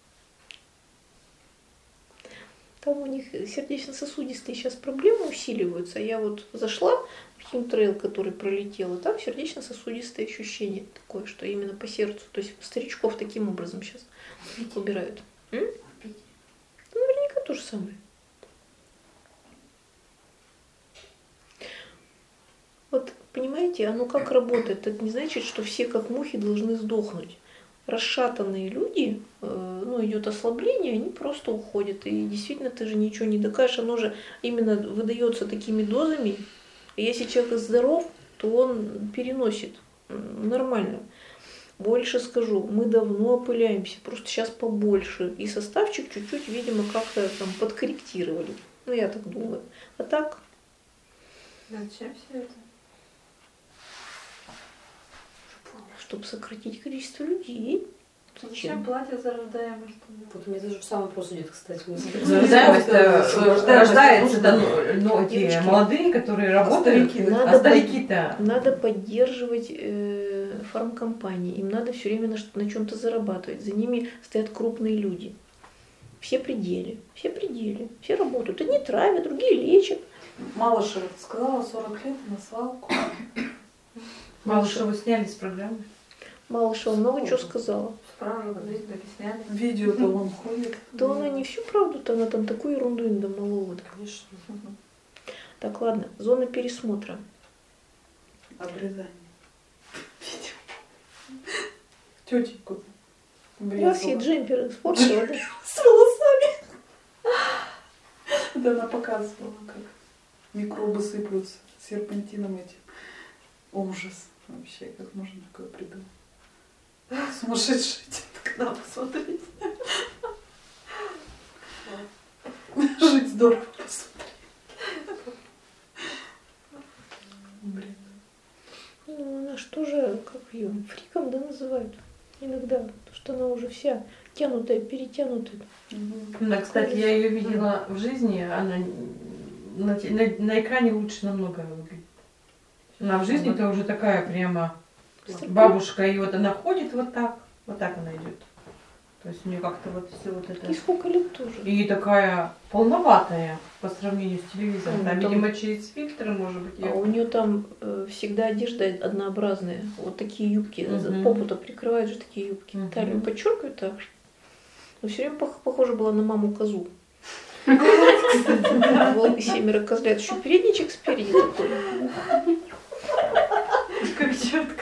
Там у них сердечно-сосудистые сейчас проблемы усиливаются. Я вот зашла в химтрейл, который пролетела, там сердечно-сосудистые ощущения такое, что именно по сердцу. То есть старичков таким образом сейчас убирают. Наверняка то же самое. Вот, понимаете, знаете, оно как работает? Это не значит, что все как мухи должны сдохнуть. Расшатанные люди, ну, идет ослабление, они просто уходят. И действительно, ты же ничего не докажешь, оно же именно выдается такими дозами. И если человек здоров, то он переносит нормально. Больше скажу, мы давно опыляемся, просто сейчас побольше. И составчик чуть-чуть, видимо, как-то там подкорректировали. Ну, я так думаю. А так... Зачем все это? Чтобы сократить количество людей. Зачем платят за рождаемость? Вот у меня тоже самый вопрос идет, кстати. Рождаемость рождается, но эти молодые, которые работают, а старики-то... Надо поддерживать фармкомпании, им надо все время на чем-то зарабатывать. За ними стоят крупные люди. Все пределы, все работают. Одни травят, другие лечат. Малышева сказала 40 лет на свалку. Малышеву сняли с программы. Малышева много чего сказала. Правда, жизнь так и сняли. Видео-то он ходит. Да она не всю правду-то, она там такую ерунду намолола. Конечно. Так, ладно, зона пересмотра. Обрезание. Тетеньку. Раз ей джемпер испортила, да? С волосами. Да, она показывала, как микробы сыплются серпантином этим. Ужас. Вообще, как можно такое придумать? Сумасшедшие когда посмотреть. Жить здорово посмотреть. Блин. Ну, она что же, как ее, фриком, да, называют? Иногда, потому что она уже вся тянутая, перетянутая. Да, кстати, я ее видела в жизни, она на экране лучше намного выглядит. Она в жизни-то уже такая прямо бабушка, и вот она ходит вот так она идет. То есть у нее как-то вот все вот это... И сколько лет тоже. И такая полноватая по сравнению с телевизором. Там, там... видимо, через фильтры, может быть. А у нее там всегда одежда однообразная. Вот такие юбки. Попу-то прикрывают же такие юбки. Талию подчеркивают так. Но все время похожа была на маму козу. Волк и 7 козлят. Еще передничек спереди такой. Как четко.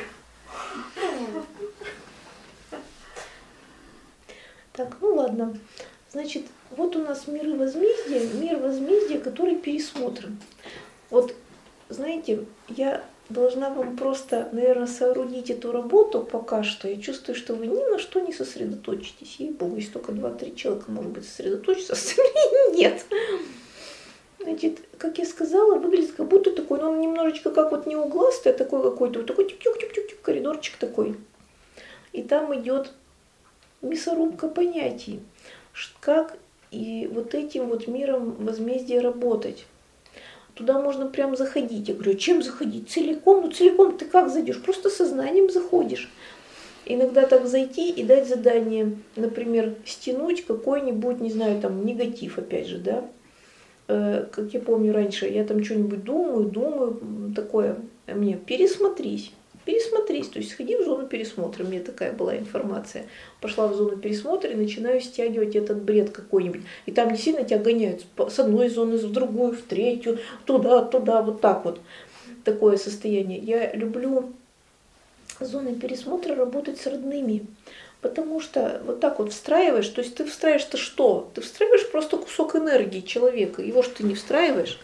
Так, ну ладно. Значит, вот у нас мир возмездия, который пересмотрен. Вот, знаете, я должна вам просто, наверное, соорудить эту работу пока что. Я чувствую, что вы ни на что не сосредоточитесь. Ей-богу, если только 2-3 человека, может быть, сосредоточатся, остальные нет. Значит, как я сказала, выглядит как будто такой, но он немножечко как вот не угластый, а такой какой-то, вот такой тюк-тюк-тюк-тюк, коридорчик такой. И там идет мясорубка понятий, как и вот этим вот миром возмездия работать. Туда можно прям заходить. Я говорю, чем заходить? Целиком? Ну целиком ты как зайдешь? Просто сознанием заходишь. Иногда так зайти и дать задание, например, стянуть какой-нибудь, не знаю, там негатив, опять же, да. Как я помню раньше, я там что-нибудь думаю, такое, мне пересмотрись, то есть сходи в зону пересмотра, мне такая была информация. Пошла в зону пересмотра и начинаю стягивать этот бред какой-нибудь. И там действительно тебя гоняют с одной зоны в другую, в третью, туда, вот так вот. Такое состояние. Я люблю зоны пересмотра работать с родными. Потому что вот так вот встраиваешь, то есть ты встраиваешь-то что? Ты встраиваешь просто кусок энергии человека, его же ты не встраиваешь.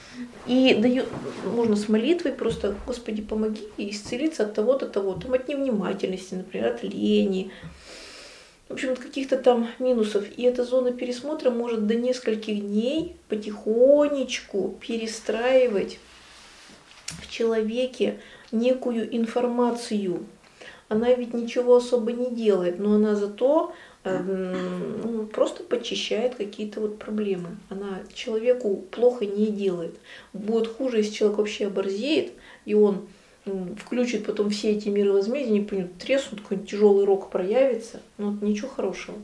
И можно с молитвой просто, Господи, помоги исцелиться от того-то, того-то, от невнимательности, например, от лени, в общем, от каких-то там минусов. И эта зона пересмотра может до нескольких дней потихонечку перестраивать в человеке некую информацию. Она ведь ничего особо не делает, но она зато просто почищает какие-то вот проблемы. Она человеку плохо не делает. Будет хуже, если человек вообще оборзеет, и он включит потом все эти миры возмездия, не поймет, треснут, какой-нибудь тяжелый рок проявится. Ну, вот ничего хорошего.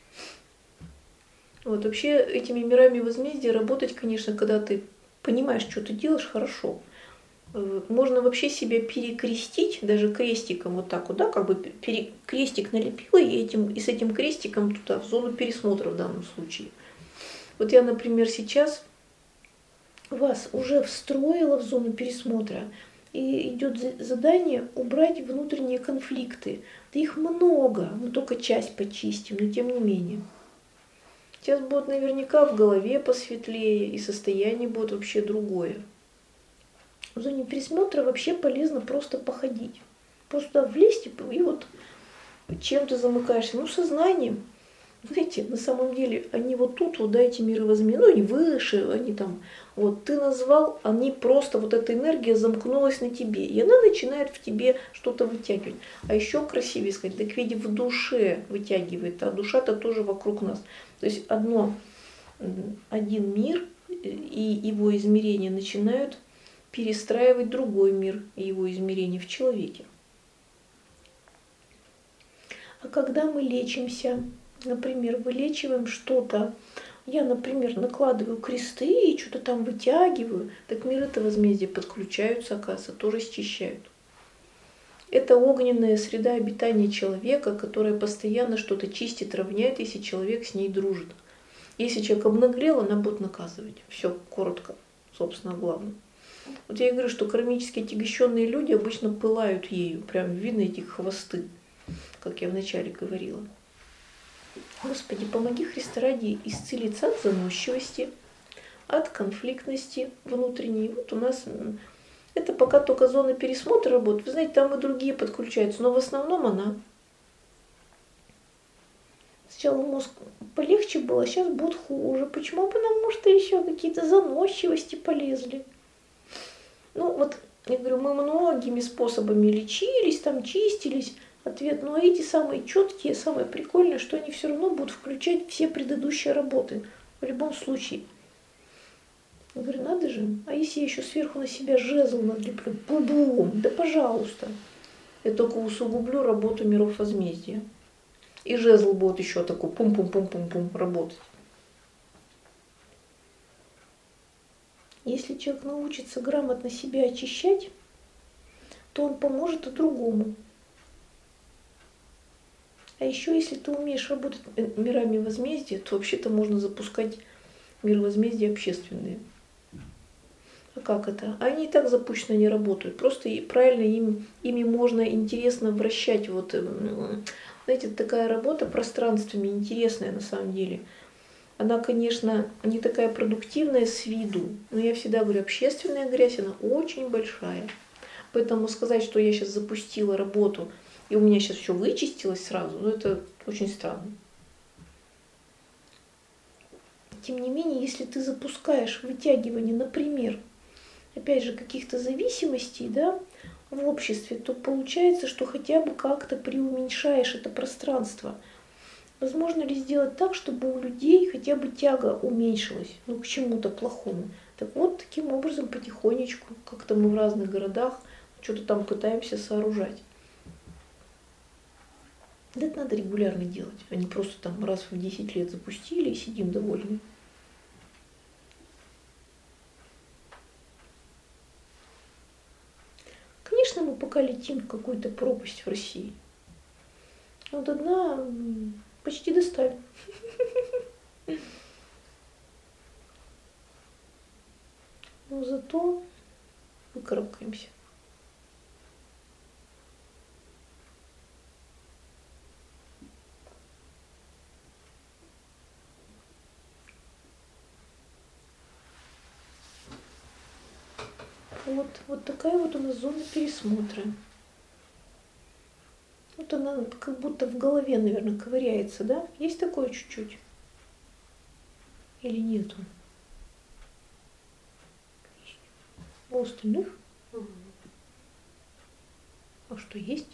Вот вообще этими мирами возмездия работать, конечно, когда ты понимаешь, что ты делаешь, хорошо. Можно вообще себя перекрестить, даже крестиком вот так вот, да, как бы крестик налепила и с этим крестиком туда, в зону пересмотра в данном случае. Вот я, например, сейчас вас уже встроила в зону пересмотра, И идет задание убрать внутренние конфликты. Да их много, мы только часть почистим, но тем не менее. Сейчас будет наверняка в голове посветлее, и состояние будет вообще другое. В зоне пересмотра вообще полезно просто походить. Просто туда влезть и вот чем ты замыкаешься? Ну, сознанием. Знаете, на самом деле, они вот тут, вот, да, эти миры возьми, ну, они выше, они там, вот, ты назвал, они просто, вот эта энергия замкнулась на тебе, и она начинает в тебе что-то вытягивать. А еще красивее сказать, так ведь в душе вытягивает, а душа-то тоже вокруг нас. То есть один мир и его измерения начинают перестраивать другой мир и его измерения в человеке. А когда мы лечимся, например, вылечиваем что-то, я, например, накладываю кресты и что-то там вытягиваю, так миры-то возмездия подключаются, оказывается, тоже счищают. Это огненная среда обитания человека, которая постоянно что-то чистит, равняет, если человек с ней дружит. Если человек обнаглел, она будет наказывать. Все коротко, собственно, главное. Вот я и говорю, что кармически отягощенные люди обычно пылают ею. Прям видно эти хвосты, как я вначале говорила. Господи, помоги, Христа ради, исцелиться от заносчивости, от конфликтности внутренней. Вот у нас это пока только зона пересмотра работает. Вы знаете, там и другие подключаются, но в основном она. Сначала мозг полегче было, сейчас будет хуже. Почему? Потому что еще какие-то заносчивости полезли. Ну вот, я говорю, мы многими способами лечились, там чистились. Ответ, но эти самые четкие, самые прикольные, что они все равно будут включать все предыдущие работы. В любом случае. Я говорю, надо же. А если я еще сверху на себя жезл надлеплю? Бум-бум, да пожалуйста. Я только усугублю работу миров возмездия. И жезл будет еще такой пум-пум-пум-пум-пум работать. Если человек научится грамотно себя очищать, то он поможет и другому. А еще, если ты умеешь работать мирами возмездия, то вообще-то можно запускать мир возмездия общественные. А как это? Они и так запущенно не работают. Просто правильно ими можно интересно вращать. Вот, знаете, такая работа пространствами интересная на самом деле. Она, конечно, не такая продуктивная с виду, но я всегда говорю, общественная грязь, она очень большая. Поэтому сказать, что я сейчас запустила работу, и у меня сейчас все вычистилось сразу, ну это очень странно. Тем не менее, если ты запускаешь вытягивание, например, опять же, каких-то зависимостей, да, в обществе, то получается, что хотя бы как-то преуменьшаешь это пространство. Возможно ли сделать так, чтобы у людей хотя бы тяга уменьшилась, ну, к чему-то плохому? Так вот, таким образом потихонечку, как-то мы в разных городах что-то там пытаемся сооружать. Да это надо регулярно делать, а не просто там раз в 10 лет запустили и сидим довольны. Конечно, мы пока летим в какую-то пропасть в России. Но до дна почти достали. Но зато выкарабкаемся. Вот такая вот у нас зона пересмотра. Вот она как будто в голове, наверное, ковыряется, да? Есть такое чуть-чуть? Или нету? У остальных? А что есть?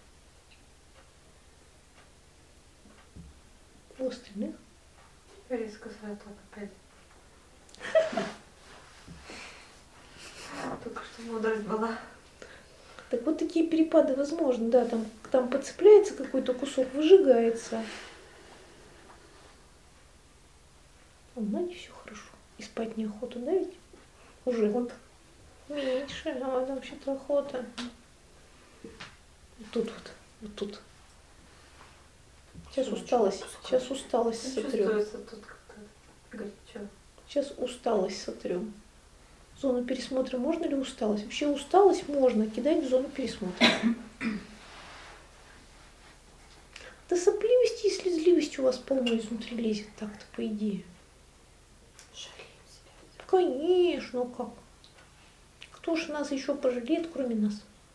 У остальных? Резко сразу опять. Только что мудрость была. Так вот такие перепады возможны, да, там подцепляется какой-то кусок, выжигается. А знаете, все хорошо. И спать неохота, да ведь? Уже. Вот. Меньше, а это вообще-то охота. Вот тут. Сейчас усталость сотрем. Чувствуется тут как-то горячо. Сейчас усталость сотрем. Зону пересмотра можно ли усталость? Вообще усталость можно кидать в зону пересмотра. Да сопливости и слезливости у вас полно изнутри лезет так-то, по идее. Жалеем себя. Конечно, ну как? Кто ж нас еще пожалеет, кроме нас?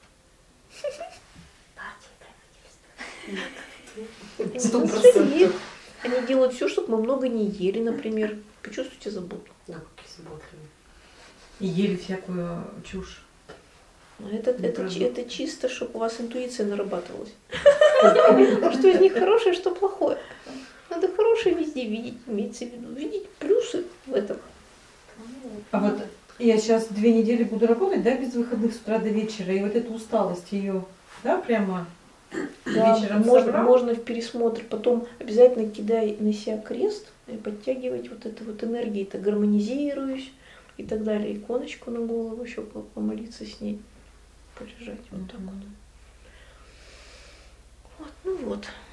Они нас жалеют. Они делают все, чтобы мы много не ели, например. Почувствуйте заботу. Да, какие заботливые. И ели всякую чушь. А это чисто, чтобы у вас интуиция нарабатывалась. Что из них хорошее, что плохое. Надо хорошее везде видеть, имеется в виду. Видеть плюсы в этом. А вот я сейчас 2 недели буду работать, да, без выходных с утра до вечера. И вот эту усталость ее, да, прямо Да, вечером можно в пересмотр. Потом обязательно кидай на себя крест и подтягивать вот это вот энергии. Это гармонизируюсь и так далее. Иконочку на голову еще помолиться с ней. Полежать вот так вот. Вот, ну вот.